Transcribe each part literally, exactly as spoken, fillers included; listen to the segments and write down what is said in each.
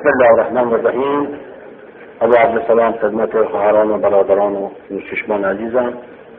بسم الله الرحمن الرحیم. ابو عبدالسلام خدمت خواهران و برادران و نوشیشمان عزیزم،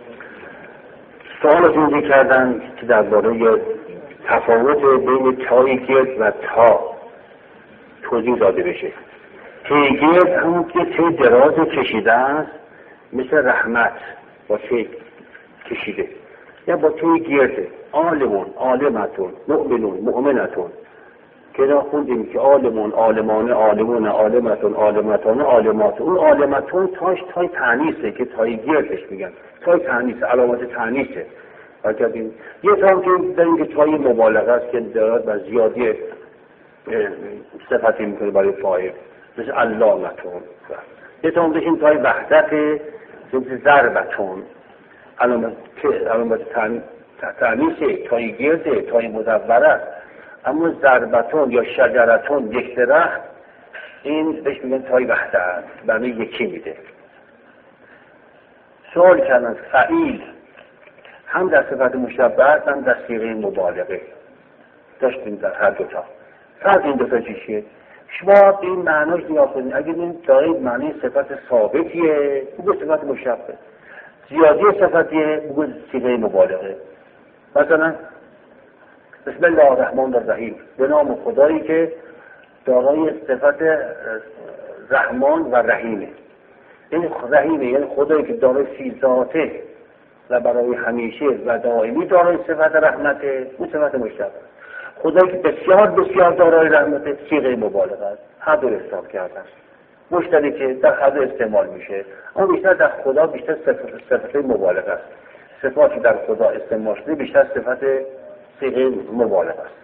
سوال جوزی کردن که درباره تفاوت بین تای گرد و تا توضیح داده بشه. تی گرد همون که تی دراز کشیده است، مثل رحمت با تی کشیده، یا با تی گرده. عالمون، عالمتون، مؤمنون، مؤمنتون که دا خوندیم که عالمون، عالمانه، عالمون، عالمتون، عالمتانه، عالماتون. اون عالمتون تاش تای تعنیسه که تای گردش میگن. تای تعنیسه، علامت تعنیسه. یه تا هم که داریم که تای مبالغه است که دارد و زیادی صفتی میکنه برای فاعل، مثل علامتون. یه تا هم داشتیم تای وحدت، مثل ضربتون، علامت تعنیسه، تای گرده، تای مدوره. اما ضربتون یا شجرتون، یک درخت، این بهش میگن تای وحدت، برای یکی میده. سوال کردن فعیل هم در صفت مشبه هم در صیغه مبالغه داشتیم در هر دوتا. فرق این دوتا چیه؟ شما به این معناش نگاه کنید. اگر این دارید معنی صفت ثابتیه بگو صفت مشبه، زیادی صفتیه بگو صیغه مبالغه. مثلا بسم الله الرحمن الرحیم، به نام خدایی که دارای صفت رحمان و رحیمه. این رحیمه یعنی خدایی که دارای فی ذاته و برای همیشه و دائمی دارای صفت رحمته، اون صفت مشترک. خدایی که بسیار بسیار دارای رحمته، صیغه مبالغه است. هر دو استعمال کردن مشترک که در هر دو استعمال میشه، اما بیشتر در خدا بیشتر صفت صفت مبالغه است. صفاتی در خدا استعمال شده بیشتر صفت صیغه مبالغه است.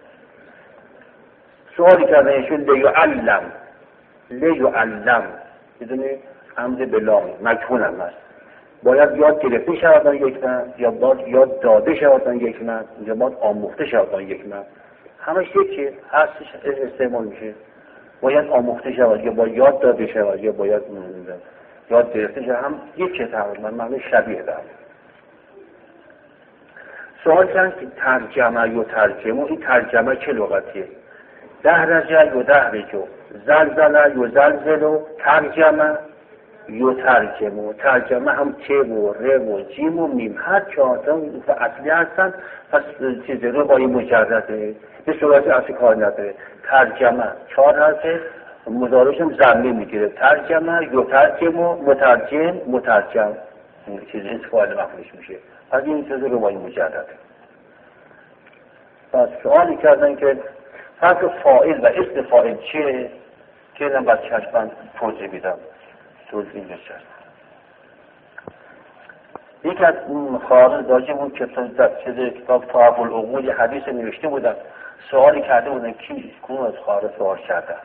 سوالی کردن ایشون لیعلم، لیعلم بدون عمد بلام مجهول هم هست. باید یاد گرفته شود یک مرد یا باید یاد داده شود یک مرد یا باید آموخته شود یک مرد. همش یکیه، هستش استعمال میشه. باید آموخته شود یا باید یاد داده شود یا باید یاد گرفته شود، هم یکیه تقریبا، معنی شبیه داره. سوال کردن که ترجمه یا ترجمه، این ترجمه چه لغتیه؟ دهرجه یا دهرجو، زلزله یا زلزلو، ترجمه یا ترجمه. ترجمه هم ت و ر و جیم و میم، هر چهارتا اصلی هستن، پس چیز رو با این مجرده به صورت اصلی کار نداره. ترجمه چهار حرفه، مضارعش هم ضمه میگیره. ترجمه یا ترجمه، مترجم، مترجم، چیز این فاعل مفعولش میشه. از این چیز رو با این مجرده. پس سوالی کردن که فرق فاعل و اسم فاعل چیه؟ که اینم باید چشمن توضیح بیدم. توضیح بشد. یک از خارج راجعمون که در کتاب طاعف العقول حدیث نوشته بودن، سوالی کرده بودن کی کنون از خارج سوال کرده.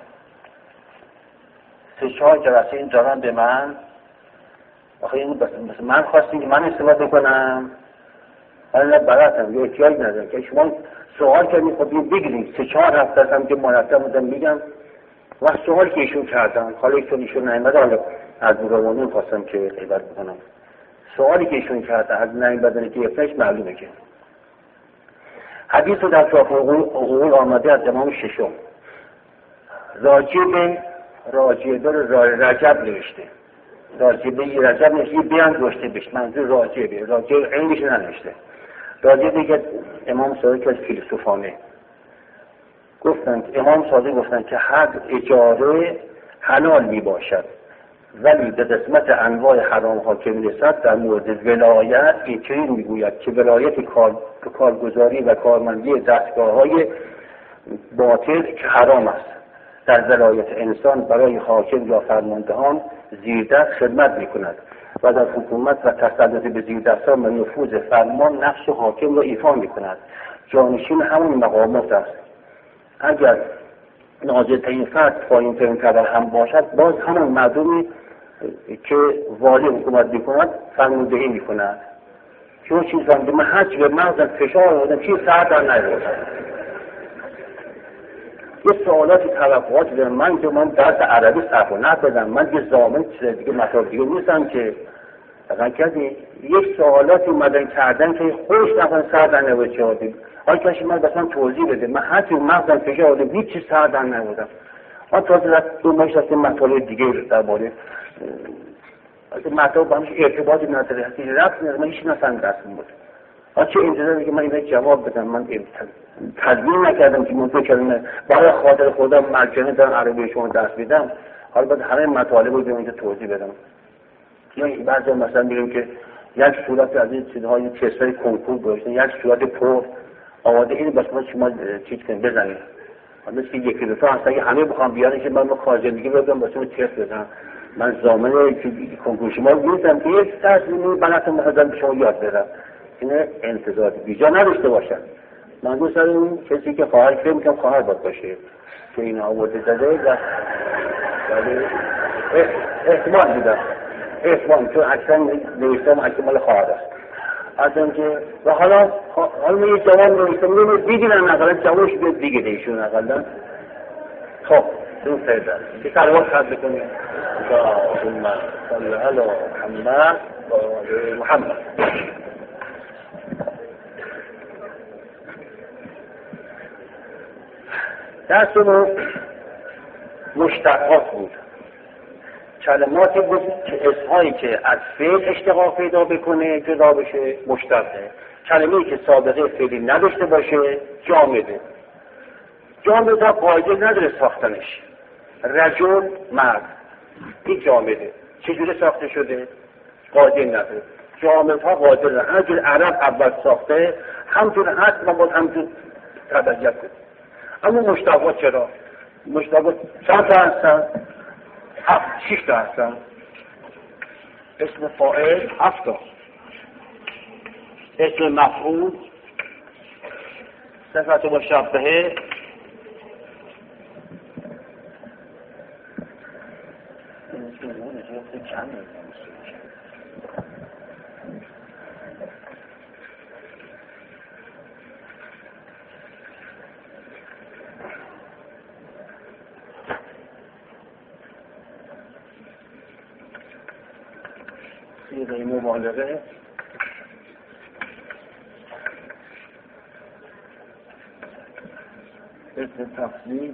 سه چهار جلسه این دارن به من، آخه این مثل من خواستیم که من استفاده کنم، من براتم یا احتیاج ندارم که شما سوال کردیم خب این بگیریم. سه چهار هفته هستم که مرتب بودم میگم و سوال که ایشون کردن، حالا ایشون ایشون نایمده، حالا از برامونون خواستم که غیبت بکنم. سوالی که ایشون کردن از نایمدنی که یفتش معلومه که حدیث رو در طاعف العقول آمده از امام ششم راجع به راجع به رجب نوشته. راجع به رجب نوشته بیان گوشته بش، منظور راجع به راجع عینش ننوشته. راجع به که امام صادق از فیلسوفانه گفتند، امام صادق گفتند که هر اجاره حلال می باشد، ولی به قسمت انواع حرام ها که می رسد در مورد ولایت اینطوری می گوید که ولایت کار، کارگزاری و کارمندی دستگاه های باطل که حرام است. در ولایت انسان برای حاکم یا فرماندهان زیردست خدمت می کند و در حکومت و تسلط به زیردستان و نفوذ فرمان نقش حاکم را ایفا می کند. جانشین همون مقامات است. اگر نازل‌ترین فرد پایین‌ترین طبقه هم باشد، باز همون مردمی که والی حکومت می‌کند فرماندهی می‌کند. چون چیز وقتی من هرچی به مغزم فشار آوردم چیز سر در نیاوردم. یه سوالاتی توقعاتی دارم. من که من درس عربی صرف و نحو دادم، من یه ضامن چیز دیگه مطالب دیگه نیستم که دقیق کردی. یک سوالاتی اومدن کردن که خوش نفر سر در نیاورد. آی کاش من بسن توضیح بده. من حتی مغزم فشار آوردم هیچ چیز سر در نیاوردم. آن تازه در دو ماهش هست مطالب دیگه در باره از مطالب با همش ارتباطی نداره، هستی رفت نداره، من هیچ نفهم رسم بود. آن چه انتظاری که من اینه جواب بدم، من تدوین نکردم که من بکنم برای خاطر خودم مجانی دارم عربی شما درس میدم، حالا باید همه مطالب رو به اینجا توضیح بدم. یعنی بعضی مثلا میگم که یک صورت از این چیزهای تستای کنکور گذاشتن، یک صورت پر آماده این بس ما شما چیز کنیم بزنیم. مثل که یکی دو تا هستن که همه بخوام بیان که من ما خارجندگی بدم واسه تست بزنم. من ضامن کنکور شما نیستم که یک تصمیمی بلاتون بخوام به شما یاد بدم. این انتظار بیجا نداشته باشن. من دوست دارم کسی که خواهر فکر میکنم خواهر باید باشه که این آورده زده و ولی احتمال میدم احتمال چون اکثر نوشتم احتمال خواهر است. اصلا که و حالا حالا من یه جوان نوشتم میدونم دیگرن اقلا جوانش بیاد دیگه دیشون اقلا. خب دون سیده که سلوات خد بکنیم اللهم صل علی محمد و محمد. درسمون مشتقات بود، کلماتی بود که اسمهایی که از فعل اشتقاق پیدا بکنه جدا بشه مشتقه، کلمه‌ای که سابقه فعلی نداشته باشه جامده. جامده ها قاعده نداره ساختنش. رجل مرد این جامده چجوری ساخته شده؟ قاعده نداره. جامده ها قاعده نداره. همچون عرب اول ساخته همچون هست ما باید همچون تبدیل کنیم. اما مشتقات چرا؟ مشتقات چند تا هستن؟ هفت، شش تا هستن. اسم فاعل هفت تا، اسم مفعول، صفت مشبهه، صیغه مبالغه، اسم تفضیل،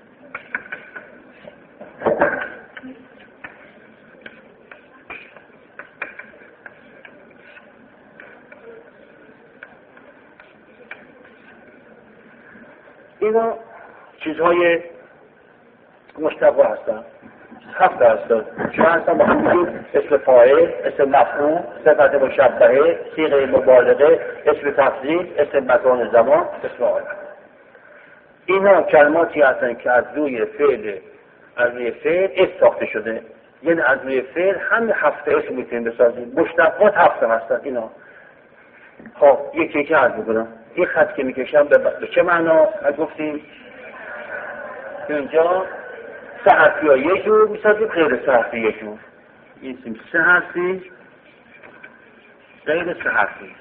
اینا چیزهای مشتقه هستن. هفت هستن. چون هستن با هم بگیم اسم فاعل، اسم مفعول، صفت مشبهه، صیغه مبالغه، اسم تفضیل، اسم مکان زمان، اسم عالم. اینا کلماتی هستن که از روی فعل از روی فعل اسم ساخته شده. یعنی از روی فعل همه هفت اسم میتونیم بسازیم. مشتقات هفت هستن اینا. خب یکی یکی عرض میکنم. این خط که میکشم به چه معنا از گفتیم؟ اینجا سه حرفی ها یک جور میسازیم، غیر سه حرفی یک جور. این اسم سه حرفی غیر سه حرفی.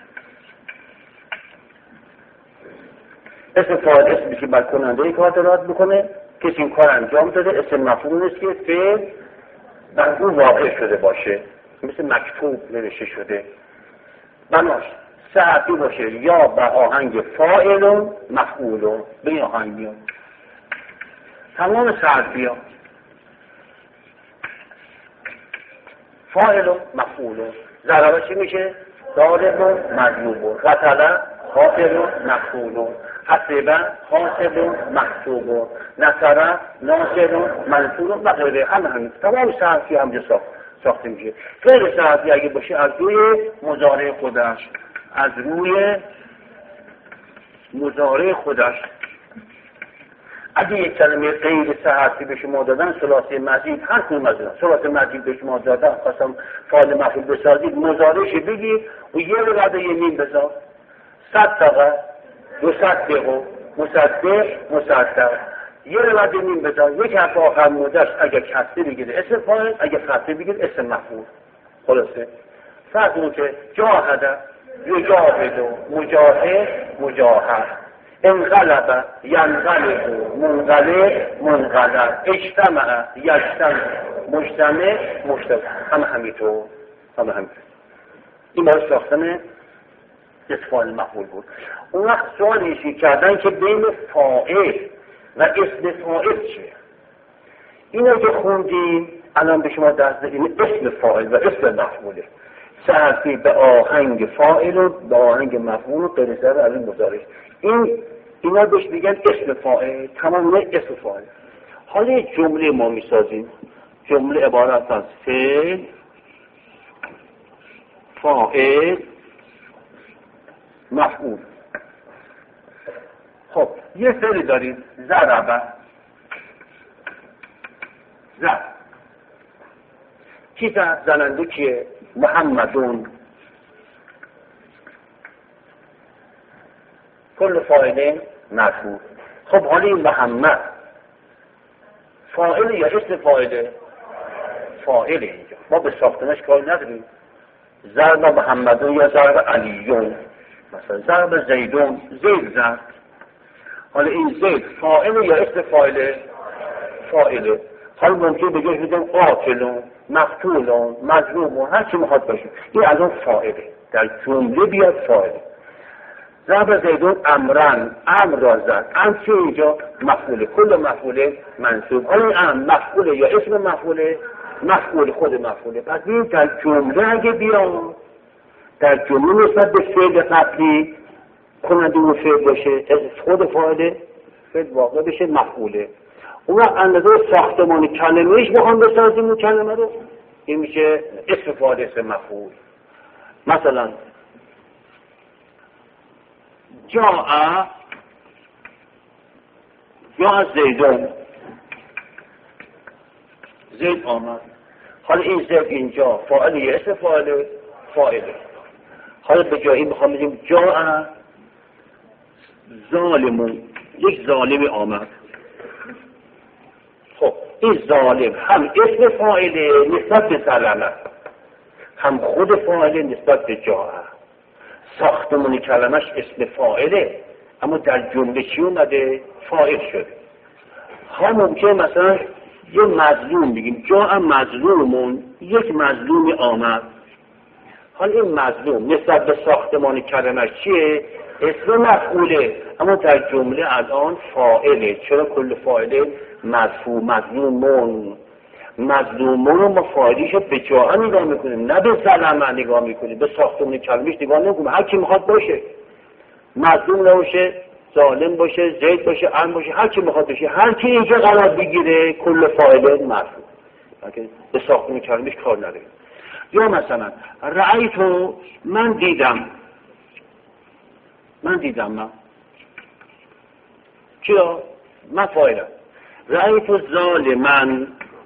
اسم فاعل اسمی که بر کننده ای کار دارد بکنه، کسی این کار انجام داده. اسم مفعول است که فعل بر اون واقع شده باشه، مثل مکتوب نوشته شده. بناش سه حرفی باشه یا به آهنگ فاعل و مفعول و به این آهنگ بیان. تمام سه حرفی ها فاعل و مفعول و ضربه چی میشه؟ ضارب و مضروب و قتل خاطر و مفعول و حسبه حاسب و محسوب و نصر ناصر و منصور و غیره. همه همین تمام سه حرفی همجا ساخت ساخته میشه. غیر سه حرفی اگه باشه از روی مضارع خودش از روی مضارع خودش اگه یک کلمه غیر سه حرفی به شما دادن، ثلاثی مزید هر کدوم از اینا ثلاثی مزید به شما دادن، خواستم فاعل مفعول بسازید، مضارعش بگید و یه رو بعد یه میم بذار. صدقه، مصدق، مصدق، مصدق، یه رو بعد یه میم بذار. یک حرف آخر مودش اگه کسری بگید اسم فاعل، اگه فتحی بگید اسم مفعول. خلاصه فرق اون که جاهده، یجاهد، مجاهد، مجاهد، انقلب، ینقلب، منقلب، منقلب، اجتمع، یجتمع، مجتمع، مجتمع. همه همینطور همه همینطور. این باید ساختن اسم مفعول بود. اون وقت سوال ایشی کردن که بین فاعل و اسم فاعل چیه؟ اینا که خوندیم الان به شما دست دادیم اسم فاعل و اسم مفعوله. سه حرفی به آهنگ فاعل و به آهنگ مفعول و غیر سر از این مضارع. این اینا بهش میگن اسم فاعل، تمام اسم فاعل. حالا یک جمله ما میسازیم، جمله عبارت از فعل، فاعل، مفعول. خب یه فعل داریم، ضربه، زد. کی زد؟ زننده کیه؟ محمدون. کل فاعل مرفوع. خب حالا این محمد فاعل یا اسم فاعله؟ فاعله. اینجا ما به ساختنش کار نداریم. ضرب محمدون یا ضرب علیون، مثلا ضرب زیدون، زید زد. حالا این زید فاعل یا اسم فاعله؟ فاعله. حالا ممکن بگه بگم قاتلون، مقتولون، مظلومون، هر چی میخواد باشه، این از اون فاعله، در جمله بیاد فاعله. ضرب زیدون امرن، امر را زد. امر چه اینجا؟ مفعوله. کل مفعوله منصوب. حالا این امر مفعوله یا اسم مفعوله؟ مفعول، خود مفعوله. پس این در جمله اگه بیام، در جمله نسبت به فعل قبلی کننده اون فعل باشه، خود فاعله، فعل واقع بشه مفعوله. اون اندازه ساختمان کلمه‌اش بخوام بسازیم اون کلمه رو، این میشه اسم فاعل، اسم مفعول. مثلا جاء جاء زیدون، زید آمد. حالا این زید اینجا فاعل یا اسم فاعل؟ فاعله. حالا به جایی میخوام بگیم جاء ظالمون، یک ظالمی آمد. خب این ظالم هم اسم فاعله نسبت به ظلمه، هم خود فاعله نسبت به جاء. ساختمون کلمش اسم فاعله، اما در جمله چی اومده؟ فاعل شده. ها ممکن مثلا یه مظلوم بگیم جاء مظلومون، یک مظلومی آمد. حالا این مظلوم نسبت به ساختمان کلمش چیه؟ اسم مفعوله، اما در جمله الان فاعله. چرا کل فاعله مرفوع؟ مظلومون، مظلومون رو ما فاعلیشو به جاء نگاه میکنیم، نه به ظلمه نگاه میکنیم، به ساختمان کلمش نگاه نمیکنیم. هر کی میخواد باشه، مظلوم نباشه، ظالم باشه، زید باشه، عن باشه، هر کی میخواد باشه، هر کی اینجا قرار بگیره کل فاعله مرفوع، به ساختمان کلمش کار نداره. یا مثلا رأیتو، من دیدم، من دیدم، من چرا؟ من فاعلم. رأیتو ظالمن،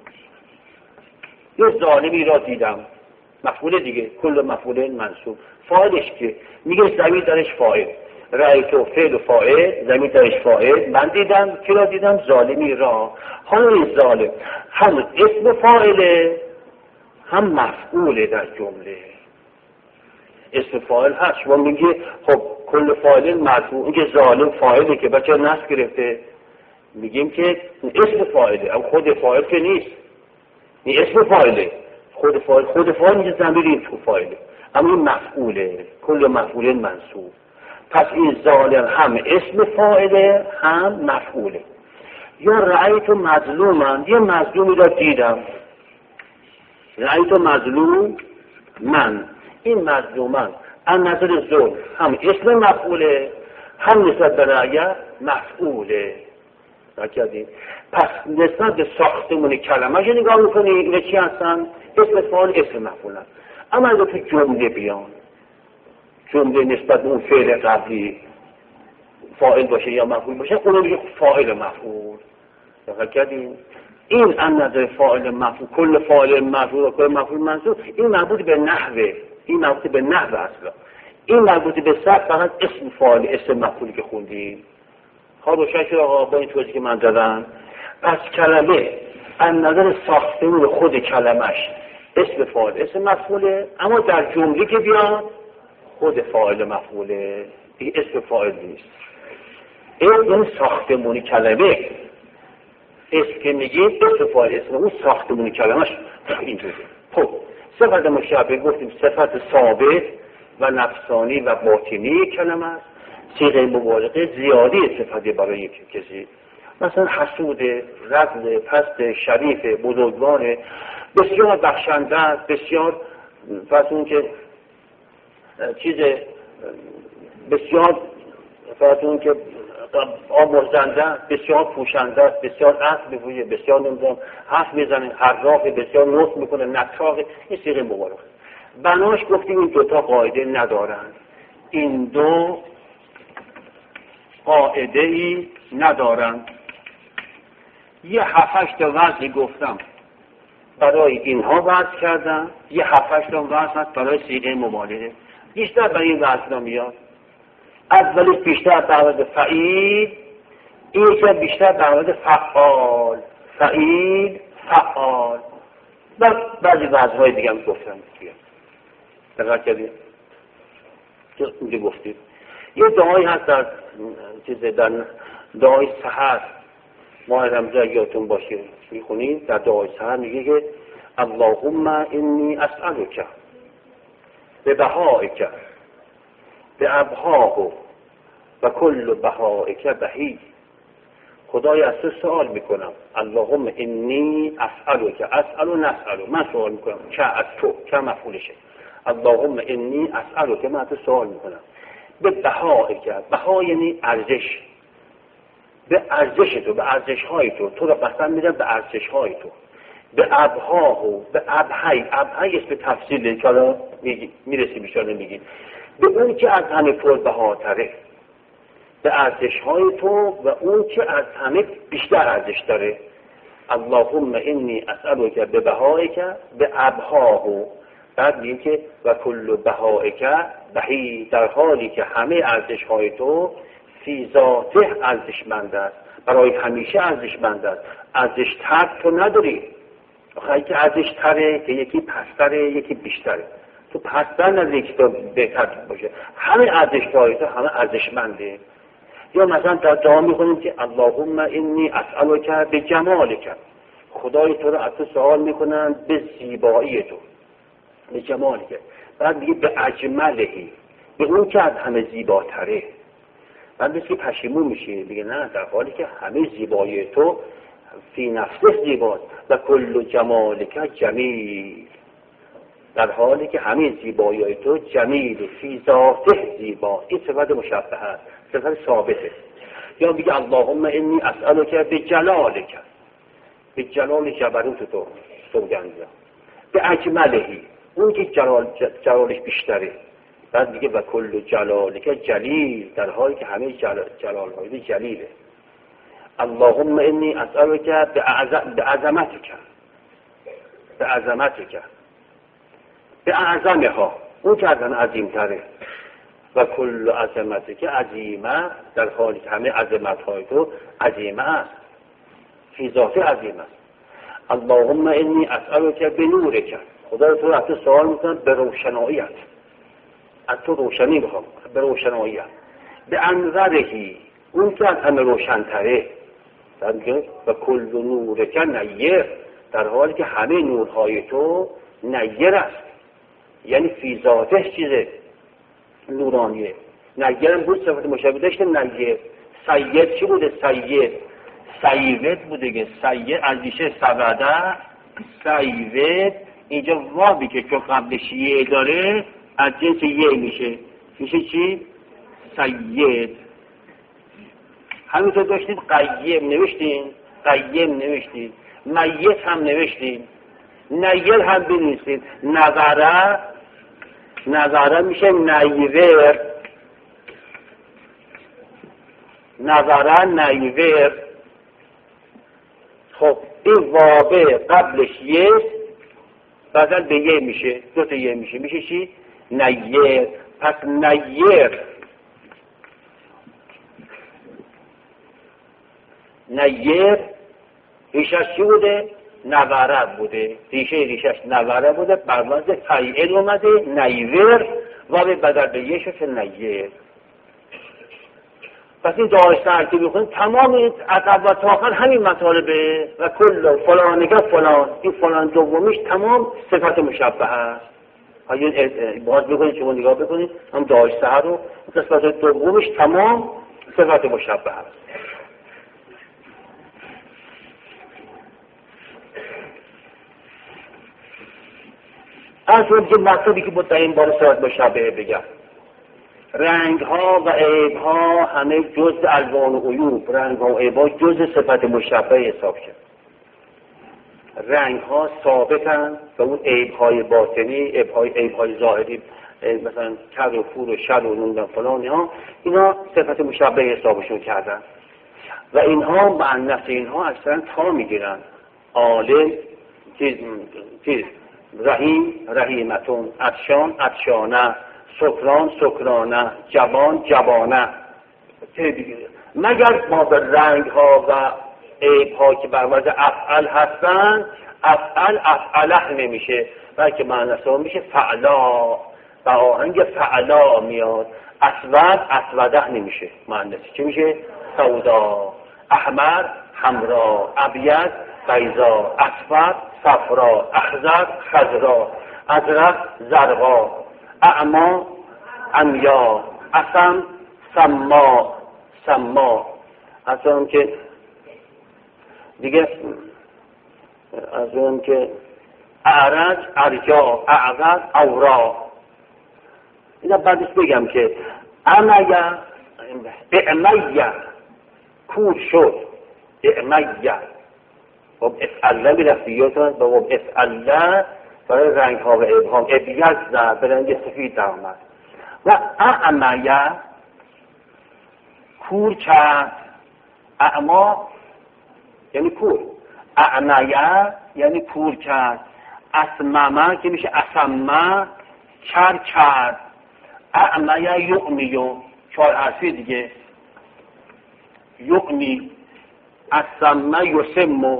یه ظالمی را دیدم، مفعول دیگه، کل مفعول منصوب. فاعلش که میگه زمین درش فاعل، رأیتو فعل و فاعل، زمین درش فاعل. من دیدم، کی را دیدم؟ ظالمی را. حالا این ظالم هم اسم فاعله هم مفعوله در جمله. اسم فاعل هست، شما میگه خب کل فاعل مرفوع، اینکه ظالم فاعله که بچه نصب گرفته، میگیم که اسم فاعله، اما خود فاعل که نیست، این اسم فاعله، خود فاعل خود فاعل میگه ضمیر این تو فاعله، اما این مفعوله، کل مفعول منصوب. پس این ظالم هم اسم فاعله هم مفعوله. یا رأیت مظلومن، یه مظلومی را دیدم، رأیت مظلوم من، این مظلومن از نظر ظلم هم اسم مفعوله هم نسبت به رأیت مفعوله. نکردیم؟ پس نسبت به ساختمون کلمه جو نگاه میکنی، اینا چی هستن؟ اسم فاعل، اسم مفعول هست. اما اگه تو جمله بیان، جمله نسبت به اون فعل قبلی فاعل باشه یا مفعول باشه، اونو میگه فاعل مفعول. نکردیم؟ این از نظر فاعل مفعول، کل فاعل مفعول و کل مفعول منصوب، این مربوط به نحوه، این مربوط به نحوه اصلا. این مربوط به صرف فقط اسم فاعل، اسم مفعولی که خوندیم. ها روشن شد آقا با این توضیحی که من دادم. پس کلمه از نظر ساختمون خود کلمش اسم فاعل، اسم مفعوله، اما در جمله که بیاد خود فاعل مفعوله، این اسم فاعل نیست. این یعنی ساختمون کلمه، اسم که میگیم اسم فاعل، اسم اون ساختمون کلمش اینجوری. خب صفت مشابه گفتیم صفت ثابت و نفسانی و باطنی کلمه است. صیغه مبالغه زیادی صفتی برای یک کسی. مثلا حسود، رذل، پست، شریف، بزرگوار، بسیار بخشنده است، بسیار فرض اون که چیز بسیار فرض اون که آمرزنده، بسیار پوشنده است، بسیار عقل بگویه، بسیار نمیدونم حرف میزنه، حراف، بسیار نطق میکنه، نطاق. این صیغه مبالغه. بناش گفتیم این دوتا قاعده ندارند. این دو قاعده ای ندارند. یه هفتش تا وضعی گفتم برای اینها وضع کردم، یه هفتش تا وضع هست برای صیغه مبالغه. بیشتر برای این وضع میاد. اولیش بیشتر در مورد فعیل، این که بیشتر در مورد فعال، فعیل، فعال. و بعضی وضعهای دیگه هم گفتم. دقیق کردیم؟ اینجا گفتیم. یه دعایی هست در چیز در دعای سحر، ماه رمضان یادتون باشه میخونیم. در دعای سحر میگه که اللهم انی اسألک به بهائک به ابهاه و کل بهائک بهی. خدای از تو سوال میکنم. اللهم انی اسألک، اسأل و نسأل، من سوال میکنم که از تو، که مفعولشه. اللهم انی اسألک، من از تو سوال میکنم به بهائک. بها یعنی ارزش، به ارزش تو، به ارزش های تو. تو رو قسم میدم به ارزش های تو. به ابهاه و به ابهی. ابهی است به تفصیل که حالا میرسی بیشتر نمیگیم. به اون که از همه پر بهاتره، به ارزش های تو و اون که از همه بیشتر ارزش داره. اللهم انی اسألک به بهائک به ابهاه. بعد میگه که و کل بهائک بهی، در حالی که همه ارزش های تو فی ذاته ارزشمند است، برای همیشه ارزشمند است. ارزش تر تو نداری. آخه که ارزش تره که یکی پستره یکی بیشتره. تو پستر نداری که تو بهتر باشه. همه ارزش های تو همه ارزشمنده. یا مثلا در دعا میخونیم که اللهم انی اسألک به جمالک. خدای تو رو از تو سوال میکنن به زیبایی تو، به جمالک. بعد میگه به اجملهی، به اون که از همه زیباتره. بعد مثل که پشیمون میشه، میگه نه، در حالی که همه زیبایی تو فی نفسه زیباست و کل جمالک جمیل، در حالی که همه زیبایی تو جمیل فی ذاته زیباست. این صفت مشبهه است، صفت ثابته. یا میگه اللهم انی اسألک به جلالک، به جلال جبروت تو سوگندم، به اجملهی، اون که جلال جلالش بیشتره. بعد میگه و کل جلالک جلیل، در حالی که همه جلال جلال‌های جلیله. اللهم انی اسألک به عظمتک، به عظمتک، به اعظمها، اون که از همه عظیم‌تره. و کل عظمتک عظیمه، در حالی که همه عظمت‌های تو عظیمه است، فی ذات عظیم است. اللهم انی اسألک به نورک، خدا تو از تو سوال میکنم به روشناییت، از تو روشنی بخوام، به روشناییت. به انورهی، اون که از همه روشن‌تره. و کل نورک نیر، در حالی که همه نورهای تو نیر است، یعنی فی ذاتش چیزه نورانیه. نیر بود صفت مشابه داشته. نیر سید چی بوده؟ سید سیوت بوده که سید از ریشه سوده، سیوت. اینجا وابی که که قبلش یه داره از جنس یه میشه، میشه چی؟ سید. همینطور داشتیم قیم نوشتیم، قیم نوشتیم، میت هم نوشتیم، نیر هم بنویسید. نظره، نظره میشه نیور، نظره نیور. خب این وابه قبلش یه بعداً به یه میشه، دو تا یه میشه، میشه چی؟ نیر. پس نیر، نیر ریشش چی بوده؟ نوره بوده. ریشه ریشش نوره بوده، پرواز فعیل اومده نیور و به بدل به یه شد نیر. پس این دعای سحر که بخونیم تمام از اول تا آخر همین مطالبه. و کل فلانگه فلان، این فلان دومیش تمام صفت مشبهه است. باز بکنید شما نگاه بکنید هم دعای سحر رو قسمت دومیش تمام صفت مشبهه است. اصلا که مطلبی که بود در این بار صورت مشابه بگم، رنگ ها و عیب ها همه جز الوان و عیوب، رنگ ها و عیب ها جز صفت مشابه حساب شد. رنگ ها ثابتن و اون عیب های باطنی، عیب های, عیب های ظاهری مثلا کر و فور و شر و نوندن فلان ها، اینا صفت مشابه حسابشون کردن و اینها معنیس اینها اصلا تا میگیرن. عالم چیز چیز رحیم رحیمتون، عطشان عطشانه، سکران سکرانه، جوان جوانه، مگر ما به رنگ ها و عیب ها که بر وضع افعل هستن افعل افعله نمیشه، بلکه معنیس ها میشه فعلا، با آهنگ فعلا میاد. اسود اسوده نمیشه، معنیس چی میشه؟ سودا. احمر حمرا، ابیض بیضا، اصفر صفرا، اخضر خضرا، ازرق زرقا، اعما عمیا، اسم سما سما. از اون که دیگه از اون که اعرج ارجا، اعور اورا. اینا بعدش بگم که امیه اعمیه کور شد، اعمیه و افعله میرفتیتون و افعله برای رنگ ها و ابهام، ابیز نه به رنگ سفید در آمد. و اعمیه کور کرد، اعما یعنی کور، اعمیه یعنی کور کرد، اسممه که میشه اسمه کر کرد، اعمیه یعمیو چهار حرفی دیگه، یعمی اسمه یسمو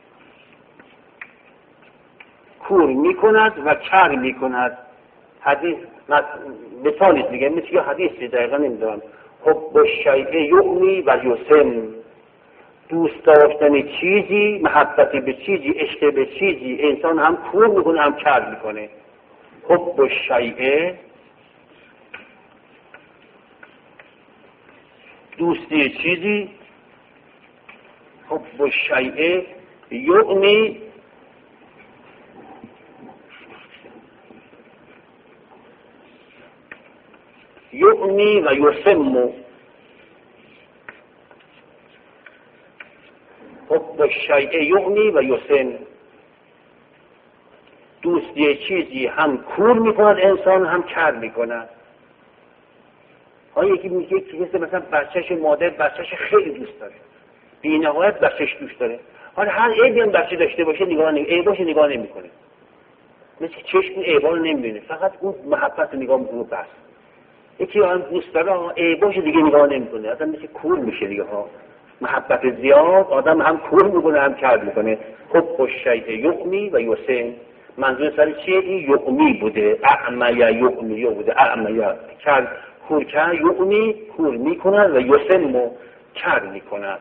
کور میکند و کر میکند. حدیث مثالی دیگه مثل حدیثی دقیقا نمیدونم، حب الشیء یعمی و یسم، دوست داشتن چیزی، محبتی به چیزی، عشق به چیزی انسان هم کور میکنه هم کر میکنه. حب الشیء دوستی چیزی، حب الشیء یعمی یعمی و یسم. حب الشیء یعمی و یسم، دوستی چیزی هم کور میکند انسان هم کر میکند. ها یکی میگه که مثلا بچهش مادر بچهش خیلی دوست داره، بی نهایت بچهش دوست داره، حالا هر عیبی هم بچه داشته باشه نگاه نمی عیباش نگاه نمیکنه، مثل چشم عیبا رو نمیبینه، فقط اون محبت نگاه میکنه بس. یکی هم دوست داره عیباش دیگه نگاه نمیکنه، اصلا مثل کور میشه دیگه ها. محبت زیاد آدم هم کور میکنه هم کر میکنه. حب الشیء یعمی و یسم، منظور سر چیه؟ این یعمی بوده، اعمیه یعمی بوده، اعمیه کر کور کر، یعمی کور میکند و یسم کر میکند.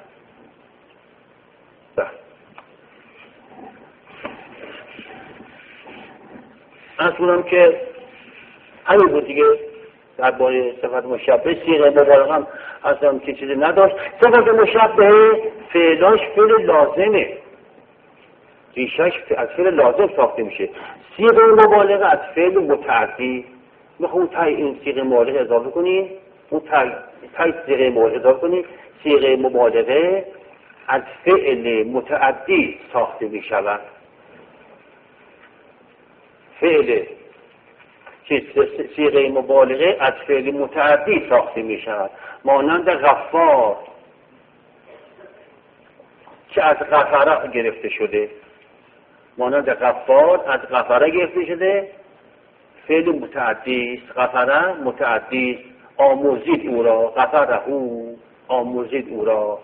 از اونم که همین بود دیگه در باره صفت مشابه. صیغه مبالغه هم اصلا که چیزی نداشت. صفت مشابه فعلاش فعل لازمه، ریشش از فعل لازم ساخته میشه. صیغه مبالغه از فعل متعدی. میخوام تای این صیغه مبالغه اضافه کنیم، اون تای تای صیغه مبالغه اضافه کنیم. صیغه مبالغه از فعل متعدی ساخته میشود. فعل که صیغه مبالغه از فعل متعدی ساخته می شود، مانند غفار که از غفره گرفته شده، مانند غفار از غفره گرفته شده، فعل متعدی است. غفره متعدی است، آموزید او را، غفره او آموزید او را.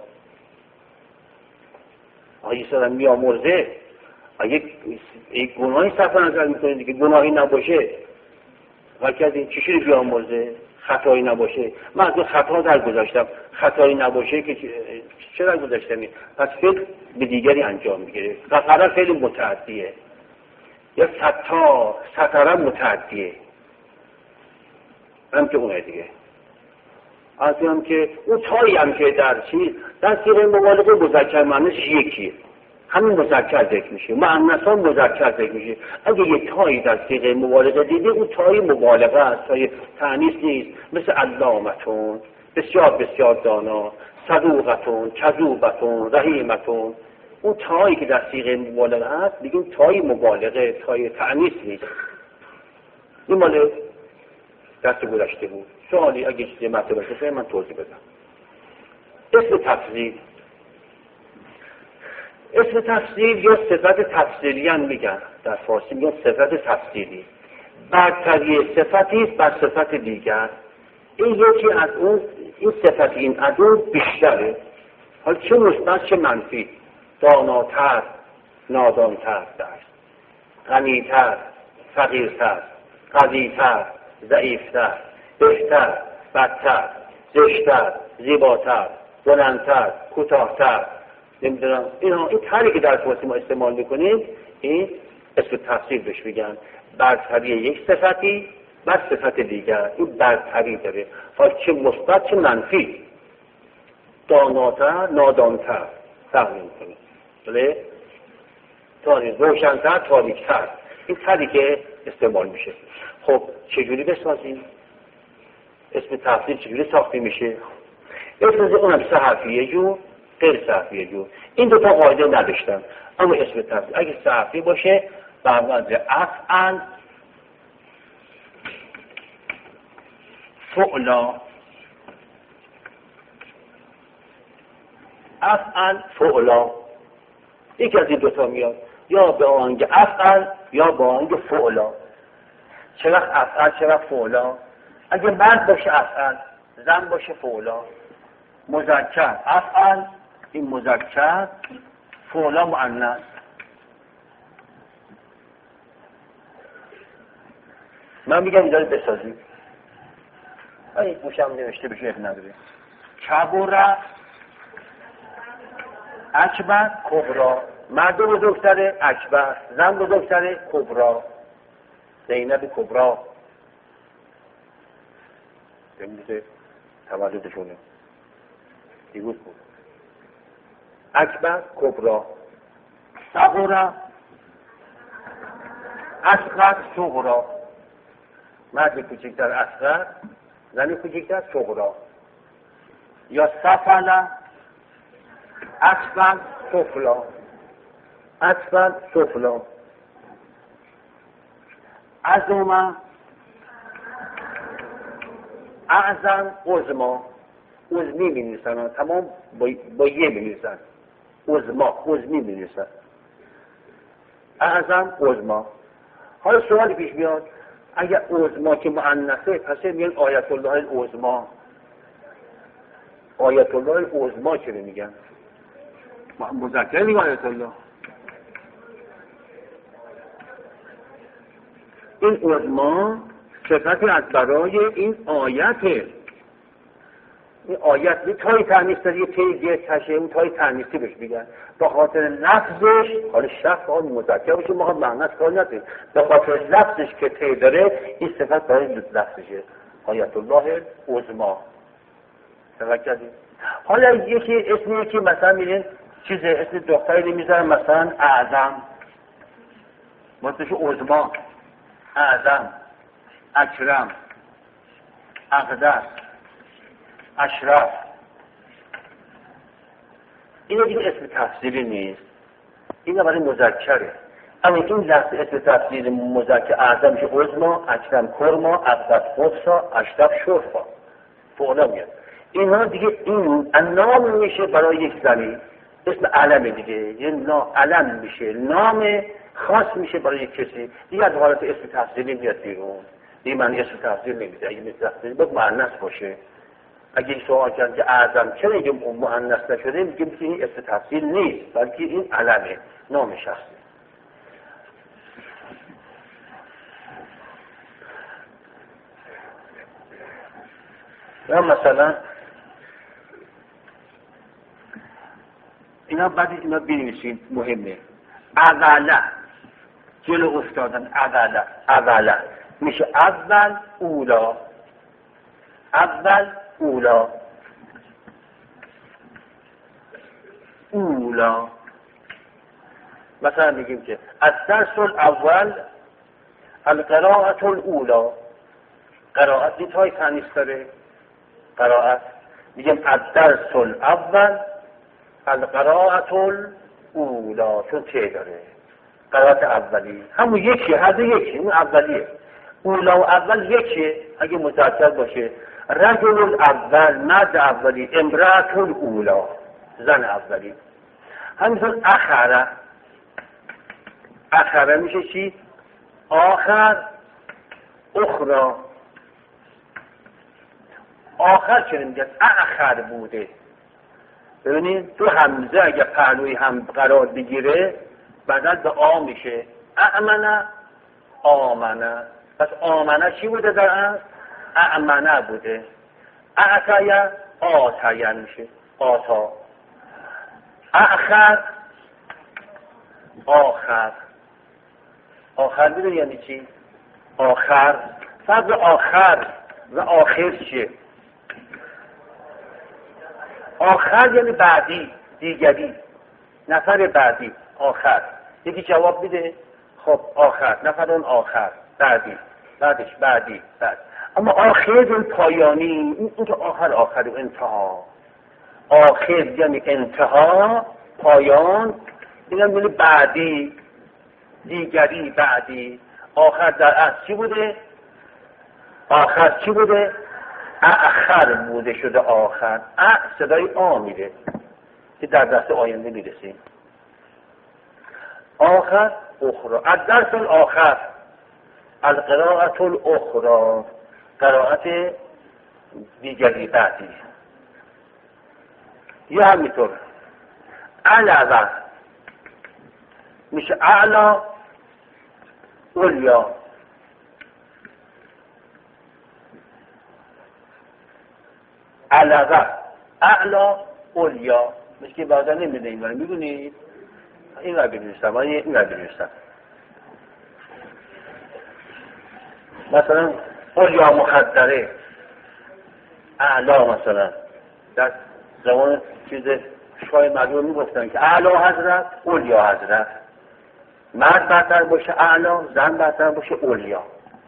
آیه سرم می آمرزه، یک گناهی صرف نظر میکنه دیگه، گناهی نباشه وقتی از این چیشی رو بیامرزه، خطایی نباشه. من از خطا در گذاشتم، خطایی نباشه که چه در گذاشتم؟ پس فعل به دیگری انجام میگیره. غفره فعل متعدیه، یا ستار ستاره متعدیه، هم که اونه دیگه. از هم که اون تایی هم که در چی در صیغه مبالغه مذکر مؤنثش یکیه، همین مذکر ذکر میشه، مؤنثا مذکر ذکر میشه. اگه یه تایی در صیغه مبالغه دیده، اون تای مبالغه است، تای تأنیث نیست. مثل علامتون، بسیار بسیار دانا، صدوقتون، کذوبتون، رحیمتون، اون تایی که در صیغه مبالغه هست میگیم تای مبالغه، تای تأنیث نیست. این مال دست گذشته بود. سوالی اگه چیزی مطلب باشه من توضیح بدم. اسم تفضیل، اسم تفضیل یا صفت تفضیلی هم میگن، در فارسی میگن صفت تفضیلی. برتری صفتی است بر صفت دیگر. این یکی از اون، این صفت این از اون بیشتره. حالا چه مثبت چه منفی، داناتر، نادانتر است، غنیتر، فقیرتر، قویتر، ضعیفتر، بهتر، بدتر، زشتر، زیباتر، بلندتر، کوتاهتر، نمیدونم اینا، این طریقی که در فارسی ما استعمال میکنیم این اسم تفضیل بهش میگن. برتری یک صفتی بر صفت دیگر، این برتری داره، حالا چه مثبت چه منفی، داناتر نادانتر فرق میکنه، بله؟ تاریک روشنتر تاریکتر، این طریقی که استعمال میشه. خب چجوری بسازیم؟ اسم تفضیل چجوری ساخته میشه؟ اسم اونم سه حرفیه جور، غیر سه حرفیه جور. این دو تا قاعده نداشتن، اما اسم تفضیل اگه سه حرفی باشه بر وضع افعل، فعلا، افعل، فعلا، یکی از این دوتا میاد، یا به آهنگ افعل یا به آهنگ فعلا. چه وقت افعل چه وقت فعلا؟ اگه مرد باشه افعل، زن باشه فعلا. مذکر افعل، این مذکر، فعلا مؤنث. من میگم این داره بسازیم. این گوشم نوشته بشه اب نداره. کبره اکبر کبرا، مرد بزرگتره اکبر، زن بزرگتره کبرا. زینب کبرا بمیده تولدشونه دیروز بود. اکبر کبرا، صغرا اصغر صغرا، مرد کوچکتر اصغر، زن کوچکتر صغرا. یا سفلا اسفل سفلا، اسفل سفلا. عظمه اعظم عظما، عظمی می نویسن، تمام با, با یه می نویسن، عظما عظمی می نویسن، اعظم عظما. حالا سوالی پیش میاد، اگر عظما که مؤنثه پس میگن آیت الله العظما. آیت الله العظما چه میگن؟ مذکر میگن آیت الله. این عظما صفتی از برای این آیته. این آیت یه تای تأنیث داره، یه تی یه تشه، اون تای تأنیثی بهش میگن. به خاطر لفظش، حالا شخص حال مذکر باشه ما مؤنث کار نداریم، به خاطر لفظش که تی داره این صفت برای لفظشه. آیت الله عظما. توجه کردید؟ حالا یکی اسمی که مثلا میرین چیز اسم دختری میذارن مثلا اعظم، مطلبش عظما، اعظم، اکرم، اقدس، اشرف. این دیگه اسم تفضیلی نیست، این برای مذکره. اما این لفظ اسم تفضیل مذکر اعظم میشه عظما، اکرم کرما، اقدس خفصا، اشرف شرفا. فعلا میاد. اینها دیگه این نام میشه برای یک زنی، اسم علم دیگه، یه نا علم میشه، نام خاص میشه برای یک کسی دیگه، از حالت اسم تفضیلی میاد بیرون. دیگه من اسم تفضیل نمیده، اگه اسم تفضیل باید مؤنث باشه. اگه این سوال کردن که اعظم چرا اینجا مؤنث نشده، میگیم که این اسم تفضیل نیست بلکه این علمه، نام شخصه. یا مثلا اینا بعد اینا بنویسید، مهمه. اوله جلو افتادن، اوله اوله میشه اول اولا، اول اولا، اولا. مثلا میگیم که الدرس الاول القراءة الاولی، قرائت دید های تنیس داره، قرائت میگیم الدرس الاول القراءة الاولی، چون چه داره قرائت اولی، همون یکی، هر دو یکی، اون اولیه. اولا و اول یکیه اگه مذکر باشه. رجل الاول مرد اولی، امرأة الاولی زن اولی. همینطور اخره، اخره میشه چی؟ آخر اخرى. آخر چه میگن؟ اخر بوده. ببینید تو همزه اگه پهلوی هم قرار بگیره بدل به آ میشه. اعمنه آمنه. پس آمنه چی بوده در اصل؟ اعمنه بوده. اعتیه آتیه میشه، آتا. آخر آخر آخر بوده یعنی چی؟ آخر. فرق آخر و آخر چیه؟ آخر یعنی بعدی، دیگری، نفر بعدی. آخر یکی جواب میده، خب آخر، نفر اون آخر، بعدی، بعدش بعدی، بعد. اما آخر این پایانی، این که آخر آخر و انتها. آخر یعنی انتها، پایان، این یعنی بعدی، دیگری، بعدی. آخر در اصل چی بوده؟ آخر چی بوده؟ آخر بوده شده آخر. ا صدای آ میده که در دست آینده میرسیم. آخر اخرى. الدرس الاخر القراءة الاخرى، قرائت دیگری، بعدی. یا همینطور علاوه میشه اعلا علیا. علاوه اعلا علیا مثل که بعدا نمیده این رو میدونید. این رو بنویستم، این رو بنویستم. مثلا علیا مخدره، اعلا. مثلا در زمان چیز شای مردم میگفتن که اعلا حضرت، علیا حضرت. مرد برتر باشه اعلا، زن برتر باشه علیا.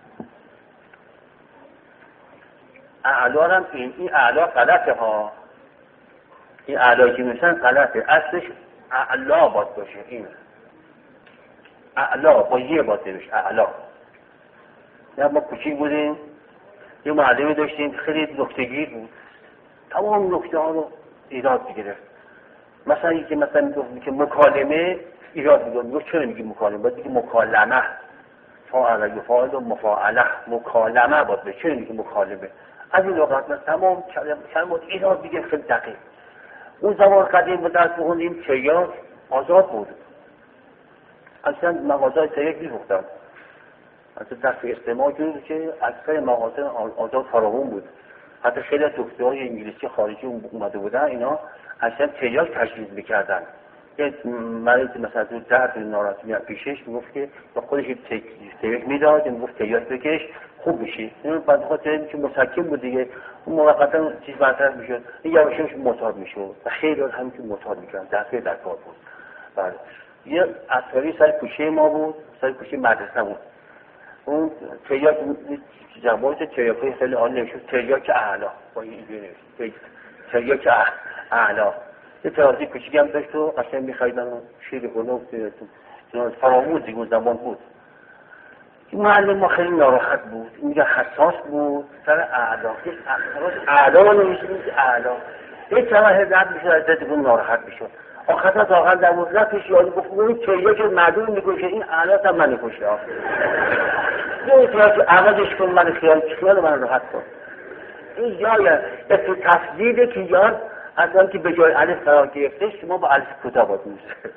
اعلا هم این این اعلا غلطه ها. این اعلایی که میشن غلطه. اصلش اعلا باید باشه. این اعلا با یه باید بشه اعلا. یا ما کوچیک بودیم یه معلمی داشتیم خیلی نکته‌گیر بود، تمام نکته ها رو ایراد میگرفت. مثلا یکی مثلا میگفت که مکالمه ایراد میگفت، میگفت چرا میگی مکالمه؟ باید بگی مکالمه. فاعل یفعل و مفاعله، مکالمه باید بگی، چرا میگی مکالمه؟ از این لغت من تمام کلمات ایراد میگرفت خیلی دقیق. اون زمان قدیم به درس بخونیم تریاک آزاد بود. اصلا مغازه تریاک می‌فروختن. اصلا درس استماع جوری که اکثر مغازه آزاد فراوان بود. حتی خیلی از دکترهای انگلیسی خارجی اومده بودن، اینا اصلا تریاک تجویز می‌کردن. یه مریض مثلا تو درد ناراحتی میاد پیشش، میگفت که با خودش تریاک میداد، میگفت تریاک بکش خوب میشی. این بعد خاطر اینکه مسکن بود دیگه، اون موقتا چیز برطرف میشد، این یواشیش معتاد میشد و خیلی از همین که معتاد میکردن، دفعه در کار بود. بله. یه اثری سر کوچه ما بود، سر کوچه مدرسه بود. اون تریاک جواب تریاک خیلی عالی نمیشد، تریاک اعلا با این ایده نوشت، تریاک اعلا. یه ترازی کوچیکی هم داشت و قشنگ می‌خریدن و شیر گلوب تو فراموز دیگه زمان بود. این معلم ما خیلی ناراحت بود، میگه حساس بود سر اعلا. یک اخراج اعلا نمیشه، میشه اعلا. یک کلمه رد میشه از دیگه ناراحت میشد. آخر تا آخر در مدرسش یاد گفت اون که که مردم میگه این اعلا تا من کشه. یه که عوضش کن، من خیال خیال من راحت کن. این یا تو تفضیله که یاد اصلا که به جای الف قرار گرفته شما با الف کوتاه باید میشه.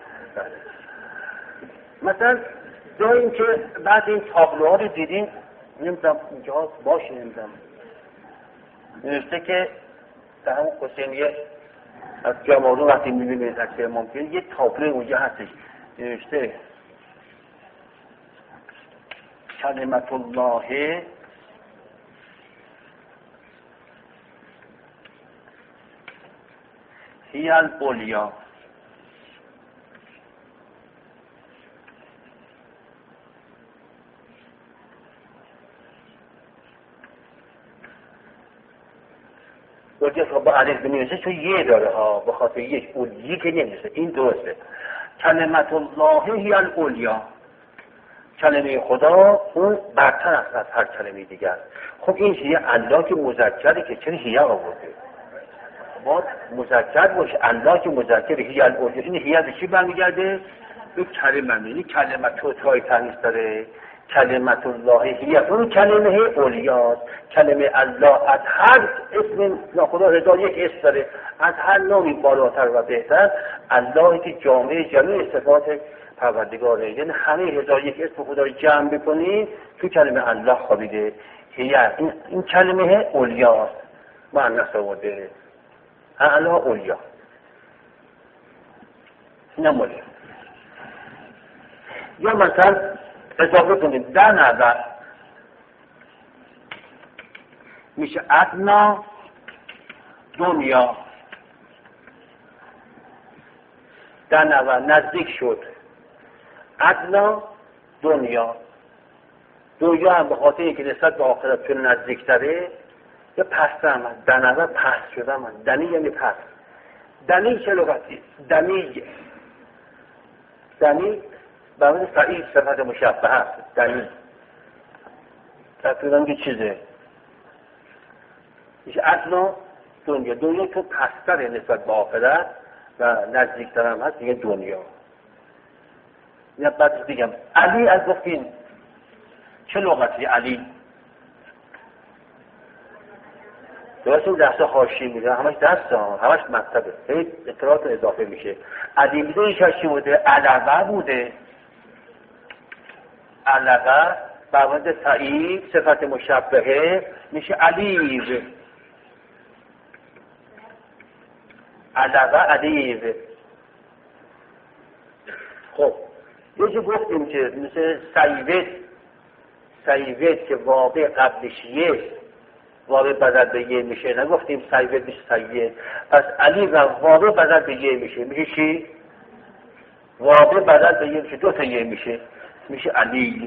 مثلا داریم که بعد این تابلوها رو دیدیم، نمیدونم اینجا باشه، نمیدونم نوشته که در همون حسینیه از جمعالو وقتی میبینید اکثر ممکن یه تابلو اونجا هستش نوشته کلمت الله هی العلیا. اولیا که با الف بنویسه چون یه داره ها، به خاطر یک اولی که نمیشه. این درسته. کلمت الله هی الاولیا، کلمه خدا اون برتر است از هر کلمه دیگر. خب این هی الله که مذکره که چرا هی آورده؟ ما مذکر باشه، الله که مذکر هی الاولیا. این هی به چی برمیگرده؟ به کلمه. یعنی کلمت تو تای تنیس داره، کلمت الله هی اون کلمه اولیاست. کلمه الله از هر اسم خدا هزار یک اسم داره، از هر نامی بالاتر و بهتر الله که جامعه جمعی صفات پروردگاره. یعنی همه هزار یک اسم خدا رو جمع بکنید تو کلمه الله خوابیده. هی این, این کلمه اولیاست، مؤنث آورده، اعلی اولیا. نمونه یا مثلا اضافه کنید در نظر میشه ادنا دنیا، در نظر نزدیک شد، ادنا دنیا. دنیا هم به خاطر اینکه نسبت به آخرت چون نزدیکتره یا پس هم در نظر پس شده هم. دنی یعنی پس. دنی چه لغتی؟ دنی دنی برای فعیل صفت مشبه هست. دنی تقریبا که چیزه میشه ادنا دنیا. دنیا تو پستره نسبت به آخرت و نزدیکتر هم هست دیگه دنیا. یا بعد دیگم علی از گفتین چه لغتی علی؟ درست این دسته خاشی میده، همش دست ها، همش مکتبه، هی اطلاعات اضافه میشه. علی میده این شاشی بوده، علقه بوده. علقه برمانده تعیید صفت مشبهه میشه علیو. علقه علیو. خب یه جو گفتیم که مثل سیوت، سیوت که واقع قبلش یه واقع بدل به یه میشه، نگفتیم سیوت میشه سیوت. پس علی و واقع بدل به یه میشه، میشه چی؟ واقع بدل به یه میشه، دو تا یه میشه، میشه علی.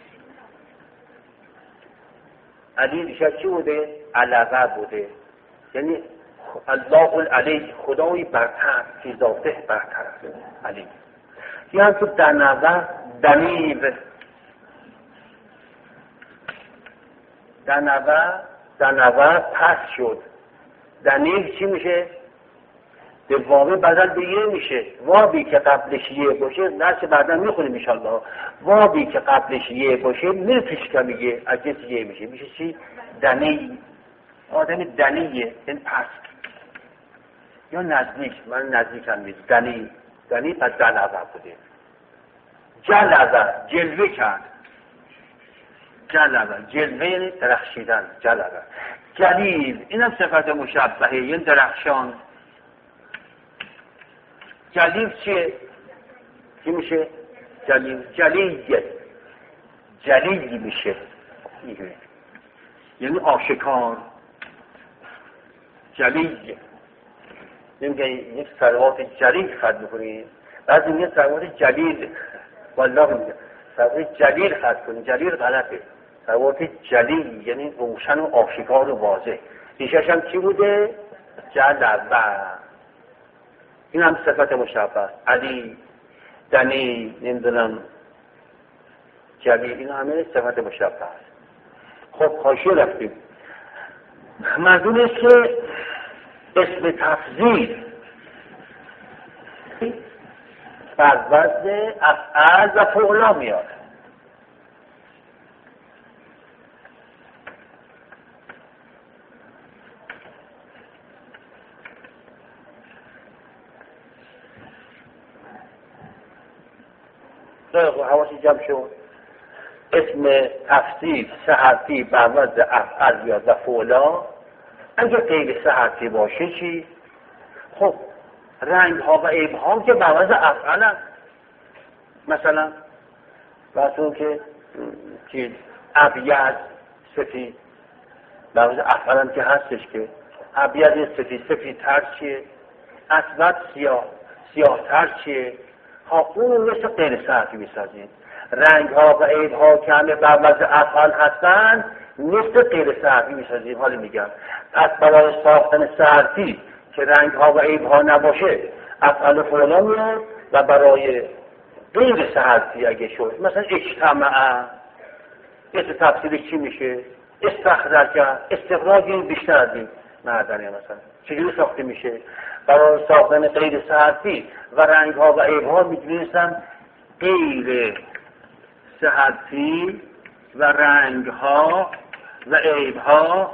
علی میشه چی بوده؟ علقه بوده. یعنی الله العلی، خدایی برتر که ذاته برتر است. علی یعنی تو در نظر دنیو، در نظر در نظر پس شد. دنیو چی میشه؟ به واقع بدل به یه میشه. وابی که قبلش یه باشه، درس بعدا میخونیم انشالله. وابی که قبلش یه باشه میره توش کمیه از جنس یه میشه، میشه چی؟ دنی. آدم دنیه، این پس یا نزدیک. من نزدیک هم میز دنی. دنی پس در نظر بوده. جلوه جلوه کرد. جلوه جلوه یعنی درخشیدن. جلوه جلیل این هم صفت مشبهه یعنی درخشان. جلیل چیه؟ چی میشه؟ جلیل جلیل جلیل میشه یعنی آشکار. جلیل نمیگه یک صلوات جلیل خط میکنی، بعضی میگه صلوات جلیل. والله میگه صلوات جلیل خط کنی، جلیل غلطه. صلوات جلیل یعنی روشن و آشکار و واضح. ریشش هم چی بوده؟ جلوه. این هم صفت مشبه است. علی، دنی، نمیدونم جلیل، این همه صفت مشبه است. خب حاشیه رفتیم. منظور است که اسم تفضیل بر وزن افعال و فعلا میاد. حواسی جمع شد. اسم تفضیل سه حرفی بر وزن افعال بیاد و فعلا. اگه غیر سه حرفی باشه چی؟ خب رنگ ها و عیب ها که بر وزن افعال هست. مثلا بحثون که چیز ابیض سفید بر وزن افعال هم که هستش که ابیض سفید سفید تر چیه؟ اسود سیاه سیاه تر چیه؟ ها اون مثل غیر سه حرفی بسازید. رنگ ها و عیب ها که همه بر وضع افعال هستن مثل غیر صرفی میسازیم. حالا میگم پس برای ساختن صرفی که رنگ ها و عیب ها نباشه افعال فعلا میاد و برای غیر صرفی اگه شد مثلا اجتماع اسم تفسیرش چی میشه؟ استخراج کرد. استخراج بیشتر از این معدنه. مثلا چجوری ساخته میشه؟ برای ساختن غیر صرفی و رنگ ها و عیب ها میدونستن غیر صرفی و رنگ ها و عیب ها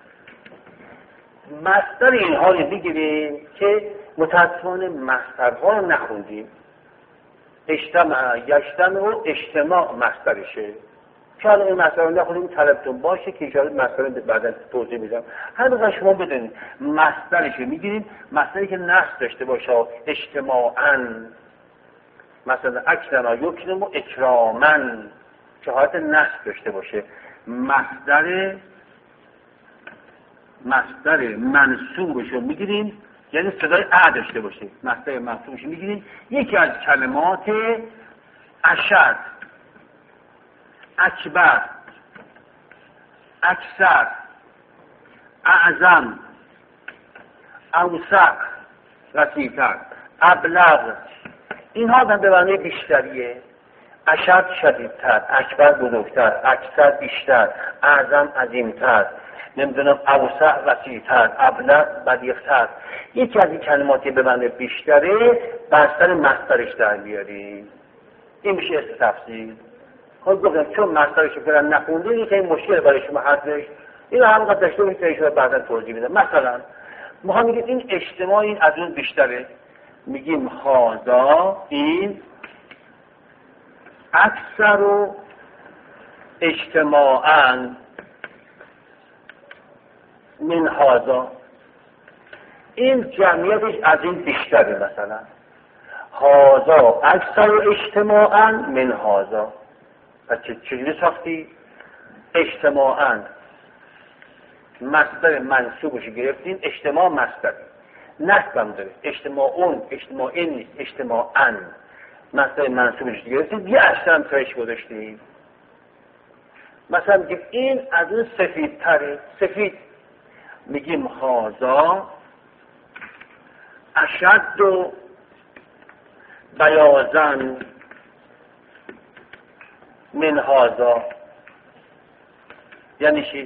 مصدر اینها رو بگیریم که متاسفانه مصدرها رو نخوندیم. اجتماع یجتمع و اجتماع مصدرشه که حالا این مصدر رو نخوندیم طلبتون باشه که ایشالا مصدر رو بعدا توضیح میدم. همینقدر شما بدونید مصدرش رو میگیریم، مصدری که نصب داشته باشه اجتماعاً، مثلا اکرما یکرم و اکرامن که حالت نصب داشته باشه. مصدر مصدر منصوبش رو میگیریم یعنی صدای ا داشته باشه. مصدر منصوبش میگیریم یکی از کلمات اشد، اکبر، اکثر، اعظم، اوسع، وسیع‌تر، ابلغ، اینها هم به معنی بیشتریه. اشد شدیدتر، اکبر بزرگتر، اکثر بیشتر، اعظم عظیمتر، نمیدونم اوسع وسیع‌تر، ابلغ بلیغ‌تر. یکی از این کلماتی به معنی بیشتره بر سر مصدرش در بیاریم. این میشه اسم تفسیر. خب گفتم چون مصدرش رو فعلا نخوندید این خیلی مشکل برای شما هستش. اینو همونقدر داشته باشید که ایشون بعدا توضیح میدم. مثلا ما میگیم این اجتماع این از اون بیشتره، میگیم هذا این اکثر و اجتماعاً من هذا، این جمعیتش از این بیشتره. مثلا هذا اکثر و اجتماعاً من هذا. پس چجوری ساختی؟ اجتماعاً مصدر منصوبش گرفتیم، اجتماع مصدر نصبم داره، اجتماعون اجتماعین نیست، اجتماعاً مصدر منصوبش گرفتیم یه اکثر هم تایش گذاشتیم. مثلا میگیم این از اون سفید تره، سفید میگیم هذا اشد و بیاضن من هذا. یعنی چی؟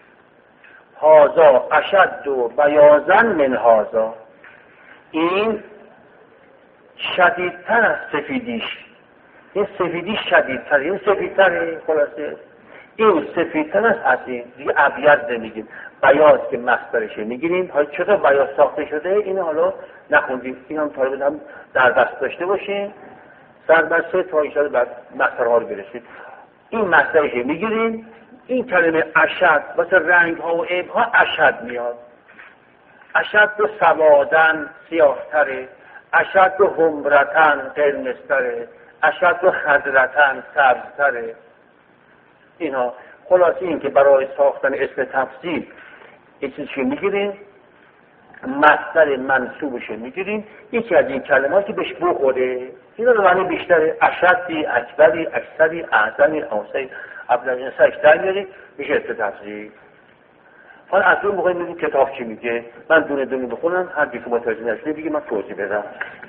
هذا اشد و بیاضن من هذا، این شدیدتر از سفیدیش، این سفیدیش شدیدتر، این سفیدتره. خلاصه این سفیدتر است از این. دیگه ابیض نمیگیم، بیاض که مصدرشه میگیریم. حالا چطور بیاض ساخته شده اینو حالا نخوندیم، این هم طالب هم در دست داشته باشیم سر بر سه تا ایشالا بعد مصدرها رو برسید. این مصدرشه میگیریم. این کلمه اشد واسه رنگ ها و عیب ها اشد میاد. اشد و سوادن سیاهتره، اشد و حمرتن قرمزتره، اشد و خضرتن سبزتره. اینا خلاصه این که برای ساختن اسم تفسیر یه چیزی که میگیریم مصدر منصوبش میگیریم، یکی از این کلماتی بهش بخوره اینا رو معنی بیشتره، اشدی، اکبری، اکثری، اعظمی، اوسعی، ابلغی سرش در میاری میشه اسم تفسیر. حالا از اون موقع میگیم کتاب چی میگه، من دونه دونه بخونم هر جایی که متوجه نشده بگی من توضیح بدم.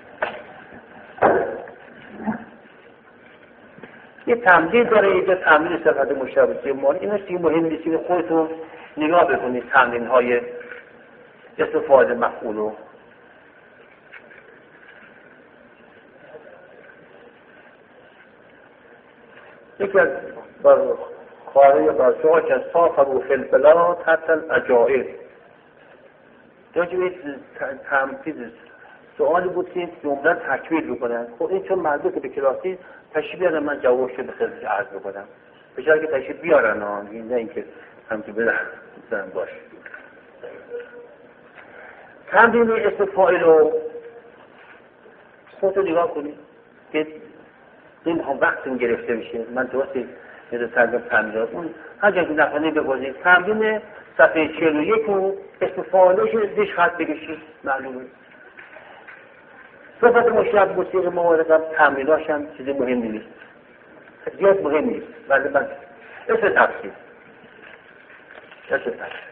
یه تمرین داره اینجا، تمرین صفت مشابهتی مالی. این هستی مهم نیست که خودتون نگاه بکنید تمرین های اسم فاعل مفعولو. یکی از خارج برشوها که صافرو فی البلاد حتی العجائب. راجب تمثیل سوالی بود که جمله تکمیل بکنن. خب این چون مربوط به کلاسی تشریف بیارن من جوابش رو به خدمت عرض بکنم. به جای که تشریف بیارن ها، نه اینکه همچه بدن باشه. تمرین اسم فاعل رو خودتون نگاه کنید که این هم وقتتون گرفته میشه. من درستی میده ترجمه تمرینات اون هر جایی که نخوانید بگذارید. تمرین صفحه چهل و یک رو اسم فاعلش زیش خط بکشید معلومه. صفت مشابه با صیغه موارد هم تمریناش هم چیز مهمی نیست. زیاد مهم نیست. ولی من اسم تفسیر اسم تفسیر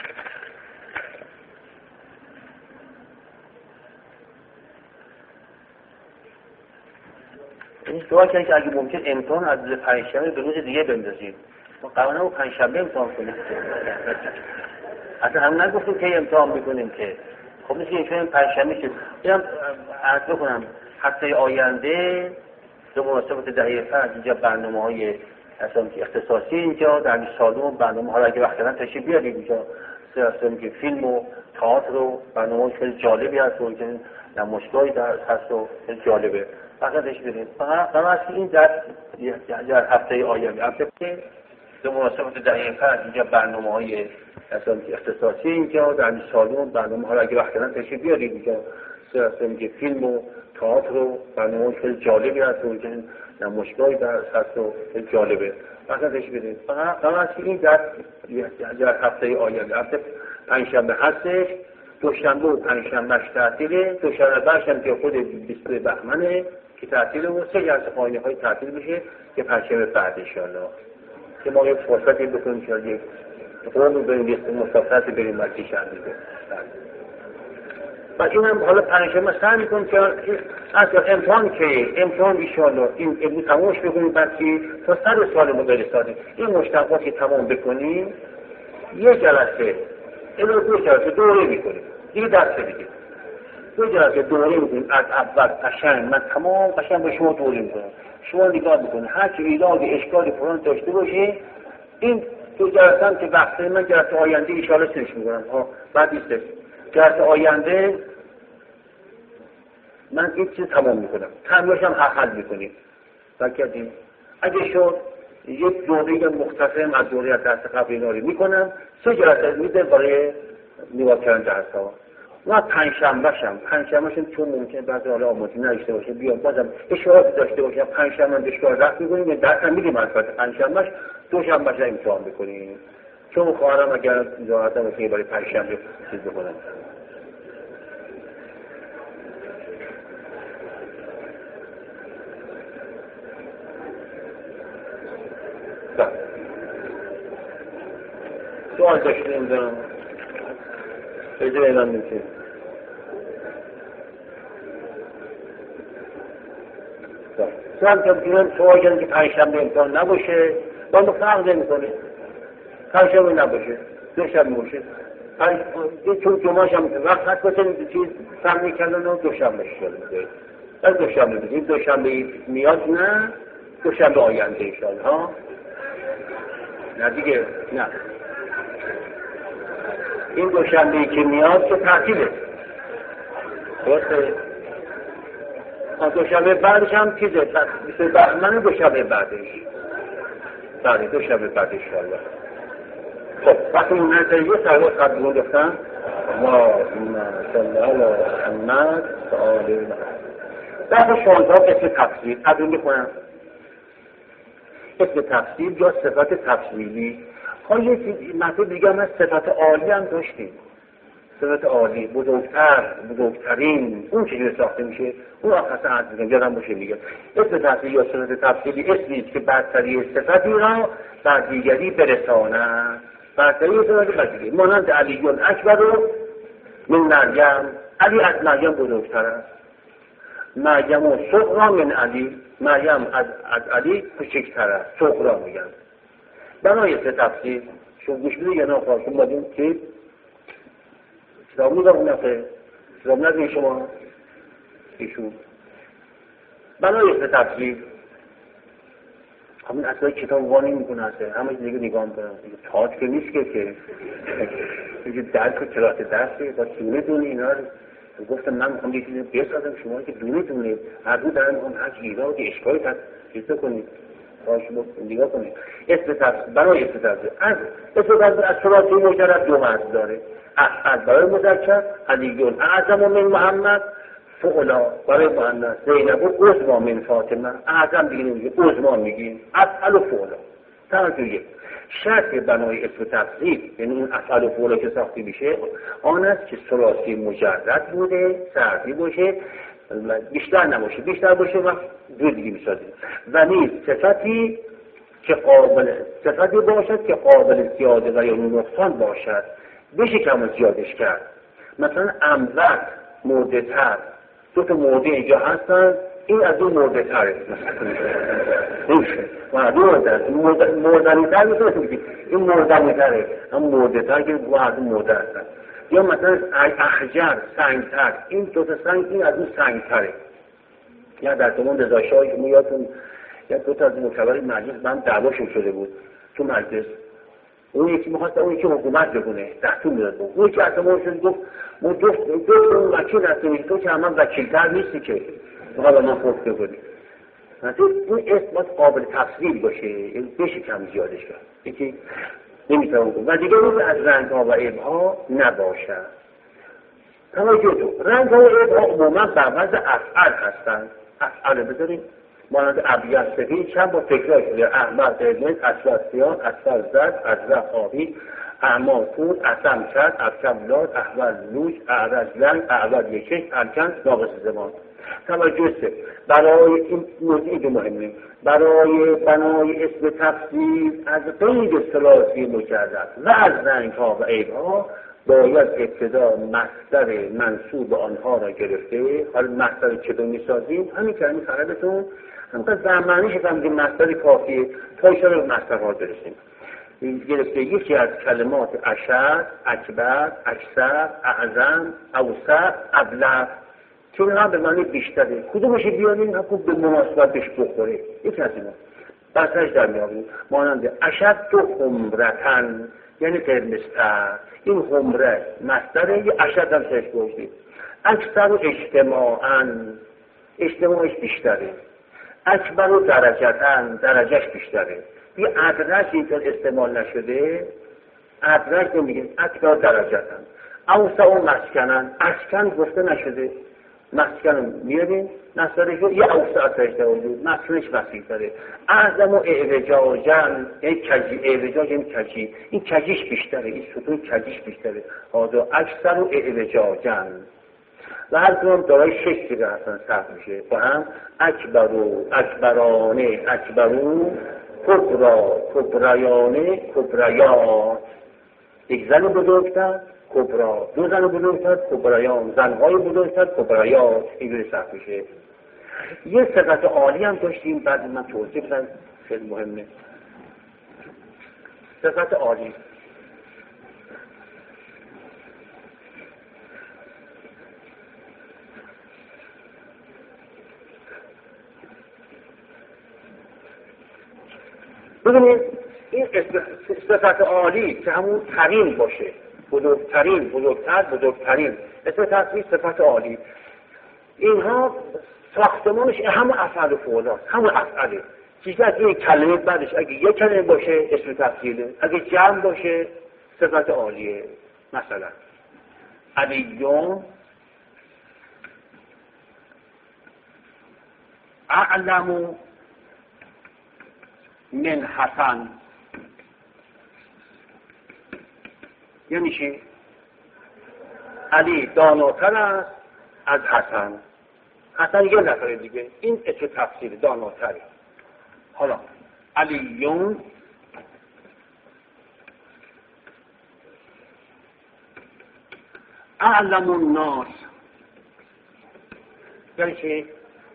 این سوال کنید که اگه ممکن امتحان از روز پنجشنبه به روز دیگه بندازید. ما قبلا رو پنجشنبه امتحان کنیم. اصلا هم نگفتیم که امتحان میکنیم که خب مثل این چون پنجشنبه شد. اینم عرض بکنم هفته آینده به مناسبت دهه فرد اینجا برنامه های اختصاصی اینجا در سالن برنامه ها اگه وقت دارن تشریف بیارید اینجا سیاستم که فیلم و تئاتر و برنامه خیلی جالبی هست و که نمایشگاهی هست و خیلی جالبه. فقط اش بریم. فقط فقط این در در هفته آینده هفته که به مناسبت دهه فرد اینجا برنامه های اختصاصی اینجا در سالن برنامه ها اگه وقت دارن تشریف بیارید اینجا سیاستم که فیلم و تئاتر و برنامه خیلی جالبی هست و که نمایشگاهی هست و خیلی جالبه. فقط اش بریم. فقط فقط این در در هفته آینده هفته پنجشنبه هستش. دوشنبه و پنجشنبهش تعطیله. دوشنبه برشم که خود بیست بهمنه که تعطیله و سه جلسه خانه های تعطیل بشه که پنجشنبه بعد انشاءالله که ما یک فرصتی بکنیم که یک قوم بریم یک مسافرت بریم برکی شنبه. و این هم حالا پنجشنبه سعی میکنم که اصلا امتحان که امتحان انشاءالله این امروز تمامش بکنیم برکی تا سر سال مدرسانه این مشتقات که تمام بکنیم یک جلسه اینو دو جلسه دوره میکنیم دیگه درس دیگه دو جلسه دوره میکنیم از اول قشنگ من تمام قشنگ به شما دوره میکنم شما نگاه میکنید هر چی ایراد اشکال فلان داشته باشه این دو جلسه هم که وقت من جلسه آینده ان شاء الله سرش میکنم ها بعد نیست جلسه آینده من این چیز تمام میکنم تمامش هم حل میکنیم بلکه اگه شد یک دوره مختصر از دوره از درس قبل اینا رو میکنم سه جلسه میده برای نگاه کردن درس ها و پنجشنبه شم پنجشنبه شم چون ممکنه بعضی حالا آموزی نداشته باشه بیام بازم اشارات داشته باشه پنجشنبه دانشگاه رفت میکنیم یه درس هم میدیم البته پنجشنبهش دوشنبهش امتحان بکنیم چون خواهرم اگر اجازه باشه برای پنجشنبه چیز بکنم. سوال داشتیم دارم خیلی اعلام میشه سوال کنم سوال کنم که پنجشنبه امتحان نباشه با ما فرق نمیکنه پنجشنبه نباشه دوشنبه باشه چون جمعهش هم وقت هست باشه چیز فرق میکردن و دوشنبه شده از دوشنبه بزنیم دوشنبه میاد نه دوشنبه آینده ایشان ها نه دیگه نه این دوشنبه‌ای که میاد که تعطیله درسته دوشنبه بعدش هم چیزه بیست بهمن دوشنبه بعدش بله دوشنبه بعدش انشاءالله. خب وقتی اون نظر یه سوال قبل گفتم اللهم صل علی محمد و آل محمد در شانزده اسم تفسیر قبل میکنم اسم تفسیر یا صفت تفسیری ها یه مطلب دیگه هم صفت عالی هم داشتیم صفت عالی بزرگتر بزرگترین اون چیزی ساخته میشه اون آخصه عرض میکنم یادم باشه میگه اسم تفسیر یا صفت تفسیری اسمیست که برتری صفتی را بر دیگری برسانه برتری صفتی بر دیگری مانند علیون اکبر رو من مریم علی از مریم بزرگتر است مریم و صغرا من علی مریم از, از علی کوچکتر است صغرا میگن برای سه تفسیر شما گوش میده یا نه خواهد شما بادیم که کتاب میدارم نفه کتاب نداریم شما ایشون برای سه تفسیر همین اصلا کتاب وانی میکنه هسته همه دیگه نگاه میکنم تاعت که نیست که که درک و کلاس درسته با دونه دونه اینا رو گفتم من میخوام یه چیزی بسازم شما که دونه دونه هر دو دارن اون هر ایراد اشکالی هست چیز کنید شما نگاه کنید اسم تفسیر برای اسم تفسیر از اسم تفسیر از ثلاثی مجرد دو معنی داره از برای مذکر علیون اعظم من محمد فعلا برای مؤنث زینب و عظما من فاطمه اعظم دیگه نمیگه عظما میگیم افعل و فعلا توجه شرط بنای اسم تفسیر یعنی اون افعل و فعلا که ساخته میشه آن است که ثلاثی مجرد بوده سردی باشه بیشتر نباشه بیشتر باشه و دو دیگه میسازیم. و نیز صفتی که قابل صفتی باشد که قابل زیاده و یا نقصان باشد، بشه کم و زیادش کرد. مثلا اموت، مرده تر، دو تا مرده اینجا هستن، این از اون مرده تره نمیشه مردنی تر میتونه این مردنی تره، اما مرده تر که با از اون مرده هستن. یا مثلا اخجر، سنگ تر، این دو تا سنگ این از اون سنگ تره. یا در زمان رضا شاه شما یادتون یا دو تا از مکبر مجلس من دعواشون شده بود تو مجلس، اون یکی میخواست اون یکی حکومت بکنه دستور میداد، اون یکی اصلا ما شد گفت ما جفت جفت اون وکیل هستیم تو که همه وکیلتر نیستی که حالا من فرصت بکنیم. مثلا این اسمات قابل تفصیل باشه، این بشه کم زیادش کرد یکی نمیتونم کنم. و دیگه روز از رنگ ها و عیب ها نباشه. توجه تو رنگ ها و عیب ها عموما بر وزن افعال هستند. افعال بذاریم مانند ابیض سفید چند با تکرار شده: احمر قرمز، اسود سیاه، اصفر زرد، ازرق آبی، احمر کور، اسم چرب، ابشم لال، احول لوچ، اعرج لنگ، اعور یکش، الکن ناقص زمان. توجه است برای این موضوع دو مهمه. برای بنای اسم تفصیل از غیر ثلاثی مجرد و از رنگ ها و عیب ها باید ابتدا مصدر منصوب آنها را گرفته. حالا مصدر چطور میسازیم؟ همین که همین خرابتون همونقدر زمانیش هم که مصدر کافیه تا اشاره به مصدرها برسیم. گرفته یکی از کلمات اشد، اکبر، اکثر، اعظم، اوسط، ابلغ چون هم به معنی بیشتره. کدومش بیاریم هم به مناسبت بهش بخوره. یکی از اینا بسش در میابیم مانند اشد تو خمرتن یعنی قرمزتر. این خمره مصدره، یه اشد هم سرش باشید. اکثر و اجتماعاً، اجتماعش بیشتره. اکبر و درجتن، درجهش بیشتره. یه ادرج اینطور استعمال نشده، ادرج نمیگیم، اکبر درجتن. اوسع و مسکنن، اسکن گفته نشده، مسکن میاریم مصدرش رو یه اوسع سرش دارید، مسکنش وسیع داره. اعظم و اعوجاجن، یعنی کجی، اعوجاج یعنی کجی، این کجیش بیشتره، این ستون کجیش بیشتره. حالا اکثر و اعوجاجن و هر کنم دارای شش دیگه هستن صرف میشه با هم. اکبرو، اکبرانه، اکبرو، کبرا، کبرایانه، کبرایات. یک زن بزرگتر کبرا، دو زن بزرگتر کبرایان، زنهای بزرگتر کبرایات. اینجوری صرف میشه. یه صفت عالی هم داشتیم بعد من توضیح بدم، خیلی مهمه. صفت عالی ببینید این صفت عالی که همون ترین باشه، بزرگترین، بزرگتر، بزرگترین، اسم تصویر صفت عالی. اینها ساختمانش همون افعال فعلاست، همون افعاله. چیزی از این کلمه بعدش اگه یک کلمه باشه اسم تفصیله، اگه جمع باشه صفت عالیه. مثلا علیون اعلم من حسن، یعنی چی؟ علی داناتر است از حسن. حسن یه نفر دیگه، این اسم تفسیر داناتره. حالا علیون اعلم الناس، یعنی چی؟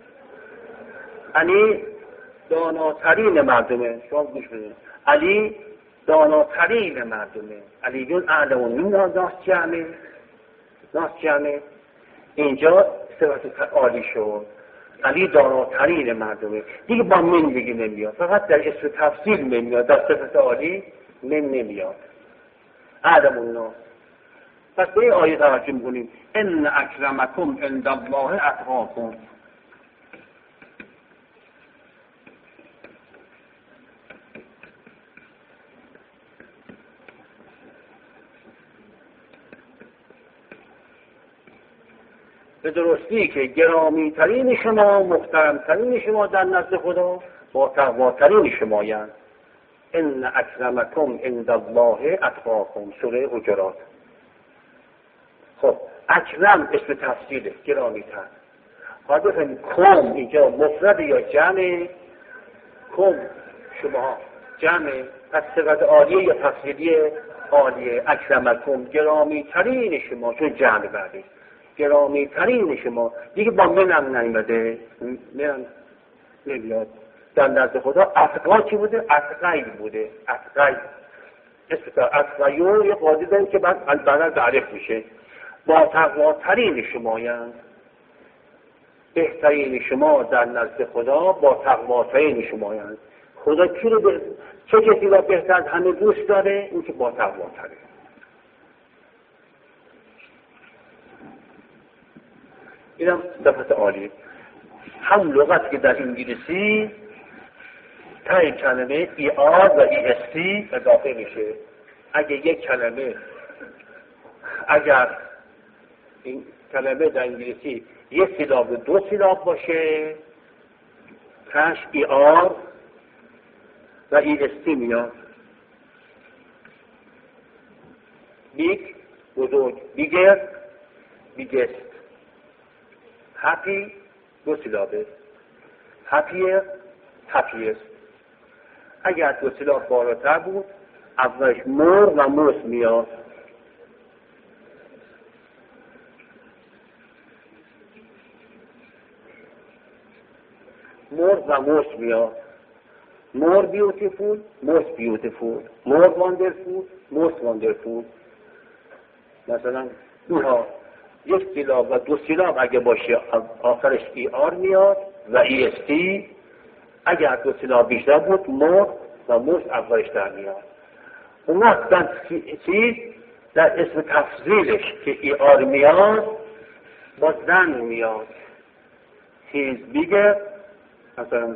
علی داناترین مردمه. شما گوش بدید، علی داناترین مردمه. علیون اعلم الناس، ناس جمعه، ناس جمعه. اینجا صفت عالی شد. علی داناترین مردمه. دیگه با من دیگه نمیاد، فقط در اسم تفصیل نمیاد، در صفت عالی من نمیاد. اعلم الناس. پس به این آیه توجه میکنیم: ان اکرمکم عند الله اتقاکم. به درستی که گرامی ترین شما، محترم ترین شما در نزد خدا با تقواترین شمایند. ان اکرمکم عند الله اتقاکم. سوره حجرات. خب اکرم اسم تفصیله، گرامی تر. حالا بفهمید کم اینجا مفرد یا جمع؟ کم شما جمع، پس صفت عالیه یا تفضیلی عالیه. اکرمکم گرامی ترین شما، چون جمع بعدی گرامی ترین شما دیگه با منم نیمده، منم نمیاد. در نزد خدا اتقا چی بوده؟ اتقای بوده. اتقای اسم اتقایو یه قاعده داریم که بعد البته تعریف میشه. با تقوا ترین شمایند، بهترین شما در نزد خدا با تقوا ترین شمایند. خدا کی رو به چه کسی را بهتر از همه دوست داره؟ اون که با تقوا تره. اینم صفت عالی. هم لغت که در انگلیسی تا کلمه ای آر و ای استی اضافه میشه. اگه یک کلمه اگر این کلمه در انگلیسی یک سیلاب و دو سیلاب باشه تاش ای آر و ای استی میاد. بیگ بزرگ، بیگر بیگست. هپی دو سیلابه، هپیر هپیست. اگر دو سیلاب بالاتر بود اولش مر و موس میاد. مر و موس میاد. مور بیوتیفول، موس بیوتیفول، مور واندرفول، موس واندرفول. مثلا اینها یک سیلاب و دو سیلاب اگه باشه آخرش ای آر میاد و ای استی. اگر دو سیلاب بیشتر بود مور و موس اولش در میاد. اون وقت در چیز در اسم تفضیلش که ای آر میاد با زن میاد. هیز بیگر مثلا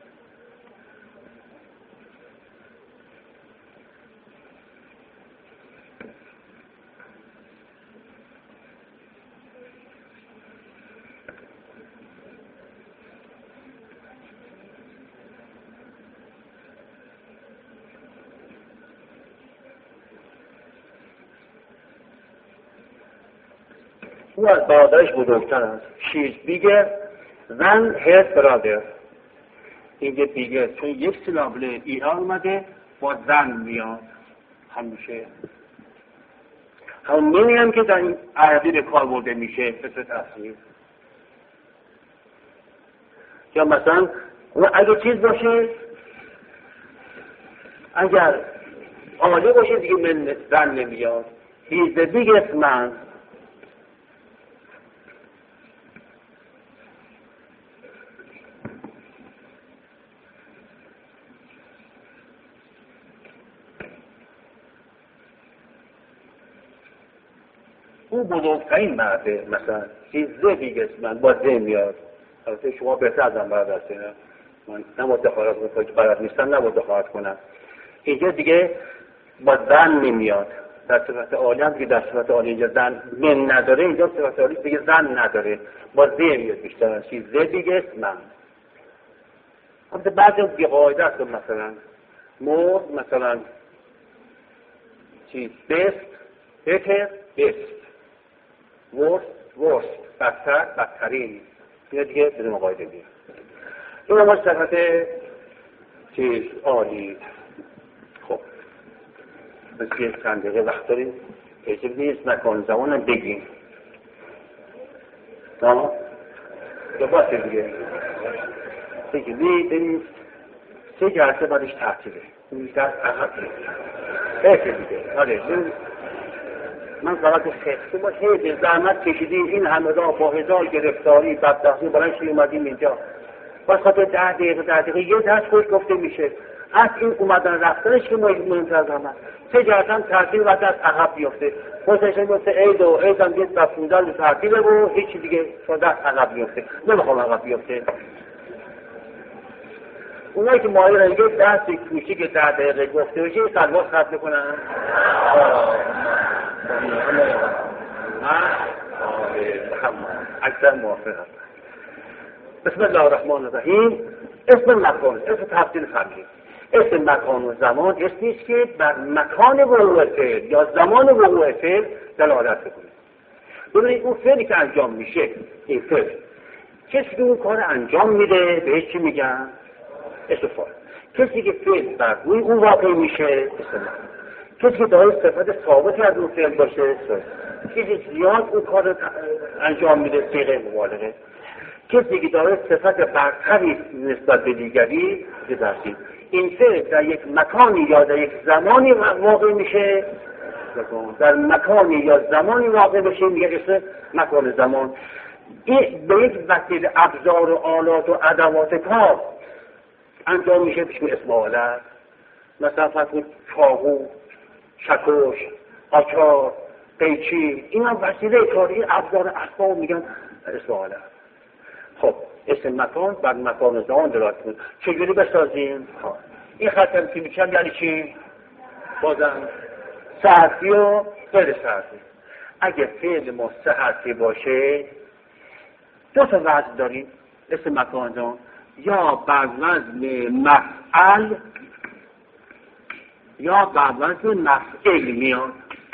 او از برادرش بزرگتر است. شیز بیگر زن هرد برادر. اینجا بیگر چون یک سیلابل ای آر اومده با زن میاد همیشه. همون منی هم که در این عربی به کار برده میشه مثل تصویر. یا مثلا اگه چیز باشه اگر عالی باشه دیگه من زن نمیاد. He's the biggest man. او بزرگترین مرده. مثلا سیزده بیگست من با ده میاد. البته شما بهتر از من برد هستین، من نباید دخالت کنم که برد نیستم نباید دخالت کنم. اینجا دیگه با زن نمیاد. در صفت عالی هم که در صفت عالی اینجا زن من نداره، اینجا صفت عالی دیگه زن نداره با ده میاد بیشتر. سیزده بیگست من. البته بعضی هم بیقاعده هست. مثلا مور مثلا چیز بست بهتر بست، ورست ورست، بدتر بدترین. این دیگه بدون قاعده میاد. این هم از صفت چیز عالی. خب بس که چند دقیقه وقت داریم اجب نیست مکان زمانم بگیم. نه؟ یا باشه دیگه بگیم نیست سه جلسه بعدش تعطیله. این بیشتر عقب بشه دیگه. آره من فقط خسته با هیچ زحمت کشیدیم این همه را با هزار گرفتاری بدبختی برای شما اومدیم اینجا. با خاطر ده دقیقه ده دقیقه یه درس خوش گفته میشه. از این اومدن رفتنش که مهمتر از همه. سه جهت هم تعطیل و از عقب بیفته. خودش مثل عید و عید هم دید رفتوندن تعطیله و هیچی دیگه شده عقب بیفته. نمیخوام عقب بیفته. اونایی که مایه را یه درس کوچیک که ده دقیقه گفته بشه یه سلواز خط کنن. اکثر موافق هست. بسم الله الرحمن الرحیم. اسم مکان، اسم تفصیل فهمید. اسم مکان و زمان اسمی است که بر مکان وقوع فعل یا زمان وقوع فعل دلالت می‌کنه. ببینید اون فعلی که انجام میشه این فعل کسی که اون کار انجام میده بهش چی میگن؟ اسم فاعل. کسی که فعل بر روی اون واقع میشه اسم مفعول. کسی که داره صفت ثابتی از اون فعل باشه کسی زیاد اون کار انجام میده صیغه مبالغه. کسی که داره صفت برتری نسبت به دیگری درستی. این فعل در یک مکانی یا در یک زمانی واقع میشه، در مکانی یا زمانی واقع بشه میگه اسم مکان زمان. این به یک وسیله ابزار و آلات و ادوات کار انجام میشه بشه اسم آلت. مثلا فرض چاقو، شکوش، آچار، قیچی، این هم وسیله کاری، این ابزار اسباب میگن اسم آلت. خب اسم مکان بر مکان زمان دلالت کنه. چجوری بسازیم؟ این خط تمثیلی میشن یعنی چی؟ بازم سه حرفی و غیر سه حرفی. اگه فعل ما سه حرفی باشه دو تا وزن داریم اسم مکان زمان، یا بر وزن مفعل یا بر وزن مفعل میاد.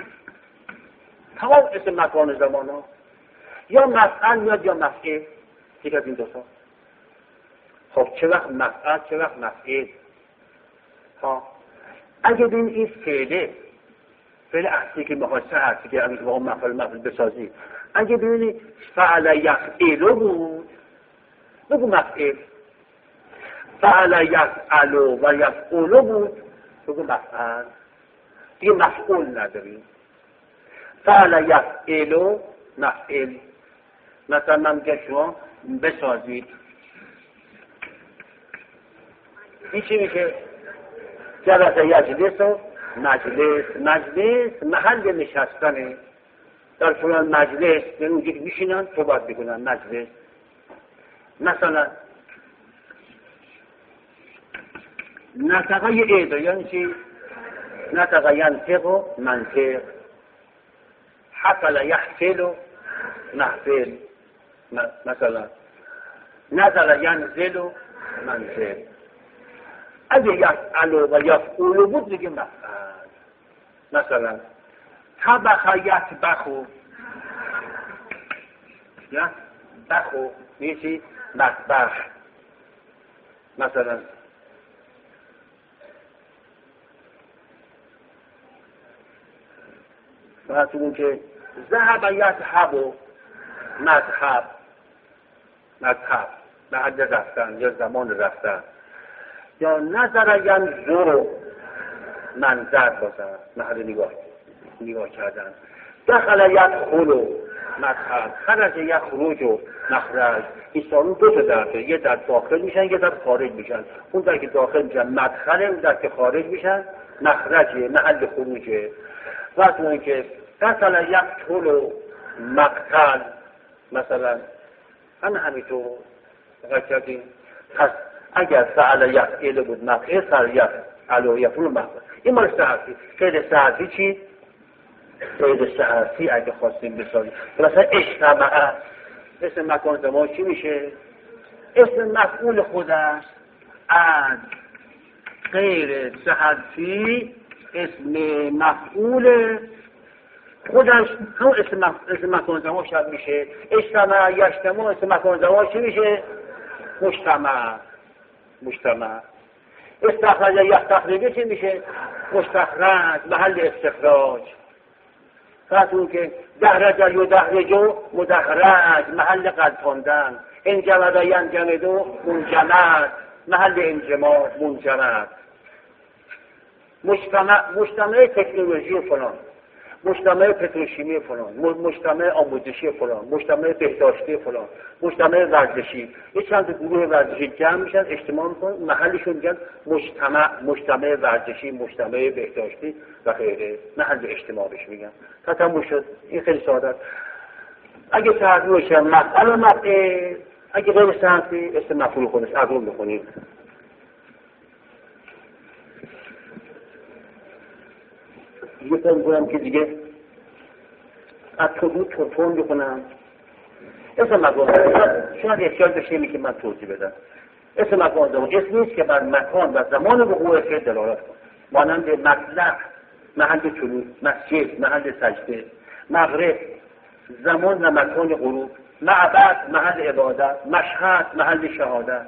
تمام اسم مکان زمان ها یا مفعل میاد یا مفعل، یک از این دو تا. خب چه وقت مفعل چه وقت مفعل؟ ها اگه بین این فعله فعل اصلی که میخواد سه حرفی که اگه با مفعل مفعل بسازی، اگه ببینی فعل یفعل بود بگو مفعل، فعل یفعل و یفعل بود بگو مفعل، دیگه مفعول نداریم. فعل یفعل مفعل. مثلا من میگم شما بسازید، این چی میشه؟ جلس یجلس و مجلس. مجلس محل نشستنه. در فلان مجلس یعنی اونجا که میشینن صحبت میکنن مجلس. مثلا نطقه اعدا یعنی چی؟ نطقه ینطق و منطق. حفل یحفل و محفل. مثلا نزل ینزل و منزل. اگه یفعل و یفعول بود دیگه مفعل. مثلا طبخ یطبخ یطبخ میشه مطبخ. مثلا فرضون که ذهب یذهب و مذهب. مذهب به حد رفتن یا زمان رفتن. یا نظر ینظر منظر بازن محل نگاه نگاه کردن. دخل یدخل مدخل، خرج یخرج و مخرج. این سالون دو تا درده، یه در داخل میشن یه در خارج میشن. اون در که داخل میشن مدخله، اون در که خارج میشن مخرجه، محل خروجه. وقتی اون که دخل یقتل و مقتل مثلا همه همینطور نگاه کردیم. پس اگر فعل یفعل بود مفعل، فعل یفعل و یفعل مفعل. این مال سه حرفی. فعل سه حرفی چی؟ فعل سه حرفی اگه خواستیم بسازیم مثلا اجتماع، اسم مکان زمان چی میشه؟ اسم مفعول خود است. از غیر سه حرفی اسم مفعول خودش همون اسم, اسم مکان زمان شد میشه. اجتماع یجتمع اسم مکان زمان چی میشه؟ مجتمع. مجتمع. استخراج یستخرج چی میشه؟ مستخرج، محل استخراج. فرضون که دهرج و دهرج و مدحرج، محل قلتاندن. انجمد و ینجمد و منجمد، محل انجماد منجمد. مجتمع مجتمع تکنولوژی و فلان، مجتمع پتروشیمی فلان، مجتمع آموزشی فلان، مجتمع بهداشتی فلان، مجتمع ورزشی. یه چند گروه ورزشی جمع میشن اجتماع میکنن، محلشون میگن مجتمع، مجتمع ورزشی، مجتمع بهداشتی و غیره. محل اجتماعش میگن. تا تموم شد. این خیلی ساده است. اگه تعریف بشه مفعول و مفعول، اگه غیر صحیح اسم مفعول خودش عقل بخونید. یه تا میگم که دیگه از تو بود تون بکنم. اسم مکان شاید احتیاج بشه اینی که من توضیح بدم. اسم مکان زمان اسم نیست که بر مکان و زمان وقوع فعل دلالت کنه. مانند مطلق محل طلوع، مسجد محل سجده، مغرب زمان و مکان غروب. معبد محل عبادت، مشهد محل شهادت.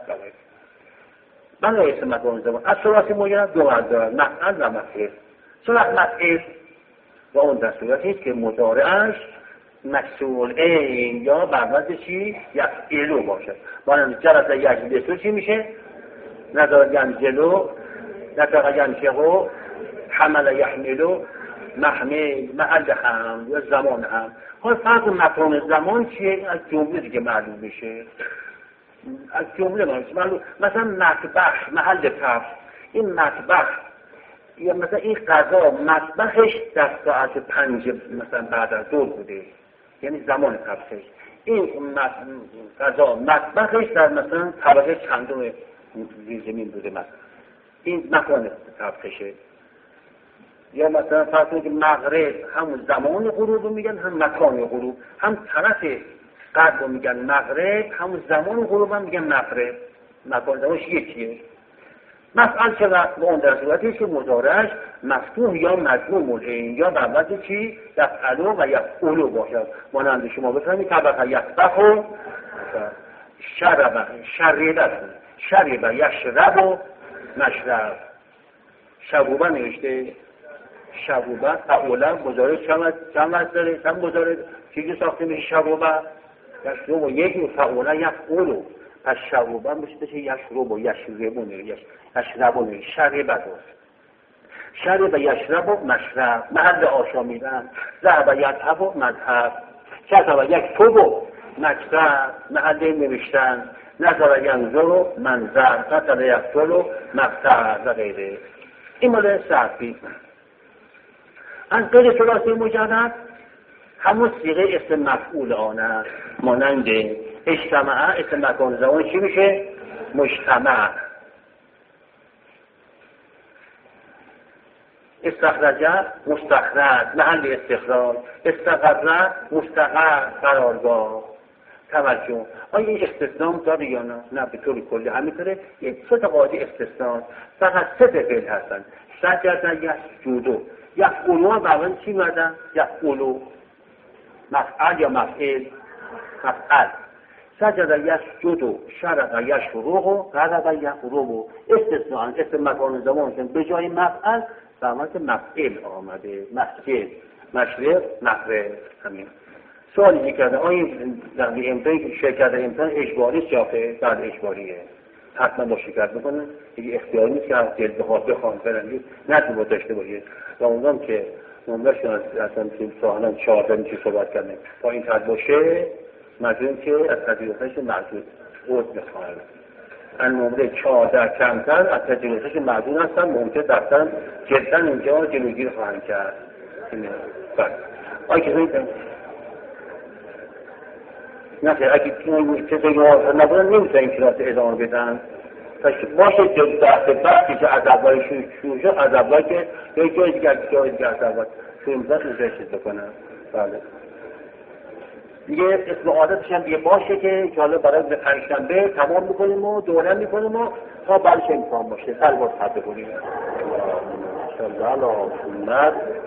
من رئیس مکان زمان از صورت مجرد دو مرد دارد، مفعل و مفعول. صورت مفعول و اون در صورتی که مضارعش مفعول این یا بعد چی یفعلو باشد. مانند جلس یجلسو چی میشه؟ نظر ینزلو، نطق ینشقو، حمل یحملو، محمل، محل هم یا زمان هم. حال فرق مکان زمان چیه؟ از جمله دیگه معلوم میشه. از جمله معلوم. مثلا مطبخ محل طبخ، این مطبخ یا مثلا این غذا مطبخش در ساعت پنج مثلا بعد از ظهر بوده، یعنی زمان طبخش. این غذا مطبخش در مثلا طبقه چندم زیر زمین بوده مثلا، این مکان طبخشه. یا مثلا فرض کنید که مغرب همون زمان غروب رو میگن، هم مکان غروب، هم طرف غرب رو میگن مغرب، همون زمان غروب هم میگن مغرب. مکان زمانش یکیه. مفعل چه وقت؟ به اون در صورتی که مضارعش مفتوح یا مضموم العین یا بعد چی یفعلو و یفعلو باشد. مانند شما بفهمید طبق یطبخ شرب شربت شرب یشرب و مشرب. شبوبه نوشته شبوبه فعولا مضارع چند وقت داره؟ چند مضارع چیزی ساخته میشه شبوبه؟ یشرب و یک و فعولا یفعلو. پس شبوبه میشه بشه یشرب و یشرب و یشرب و شربت شرب یشرب و مشرب محل آشامیدن. ذهب یذهب و مذهب. کتب یکتب و مکتب محل نوشتن. نظر ینظر و منظر. قتل یقتل و مقتل و غیره. این مال صرفی. از غیر ثلاثی مجرد همون صیغه اسم مفعول آن است. مانند اجتماع اسم مکان زمان چی میشه؟ مجتمع. استخرج مستخرج محل استخراج. استقر مستقر قرارگاه. توجه آیا این استثناء داره یا نه؟ نه به طور کلی همینطوره. یک سه تا قاعده استثناء فقط سه تا فعل هستن. سجد یسجد یفعلو بعدن چی میادن؟ یفعلو مفعل یا مفعل؟ مفعل. سجد یسجد شرق یشرق غضب یغضب. استثناء اسم مکان زمان که به جای مفعل فهمت مفعل آمده. مسجد مشرق مغرب. همین سوالی میکرده آیا در امتحان شرکت در امتحان اجباری شافه؟ بعد اجباریه، حتما با شرکت بکنه. دیگه اختیاری نیست که از دل بخواد بخوان برن، نه با داشته باشه. و اونم که نمرهشون از اصلا ساهنان چهارده میشه صحبت کرده تا این حد باشه مجبوریم که از تجربهش معدود عود بخواهد. ان نمره چهارده کمتر از تجربهش معدود هستن، ممکن دفترم جدا اینجا جلوگیر خواهند کرد. بله آیا که زنید نه خیلی اگه کسی رو نبودن نمیتونه این کلاس ادامه بدن. باشه که دست بحثی که از اول شروع شد از اول که یا جای دیگر جای دیگر از اول شروع میزد اونجا چیز بکنن. بله دیگه اسم عادتش هم دیگه باشه که که حالا برای به پنجشنبه تمام میکنیم و دوره میکنیم و تا برش امکان باشه سر باز حد بکنیم. انشاءالله علی سنت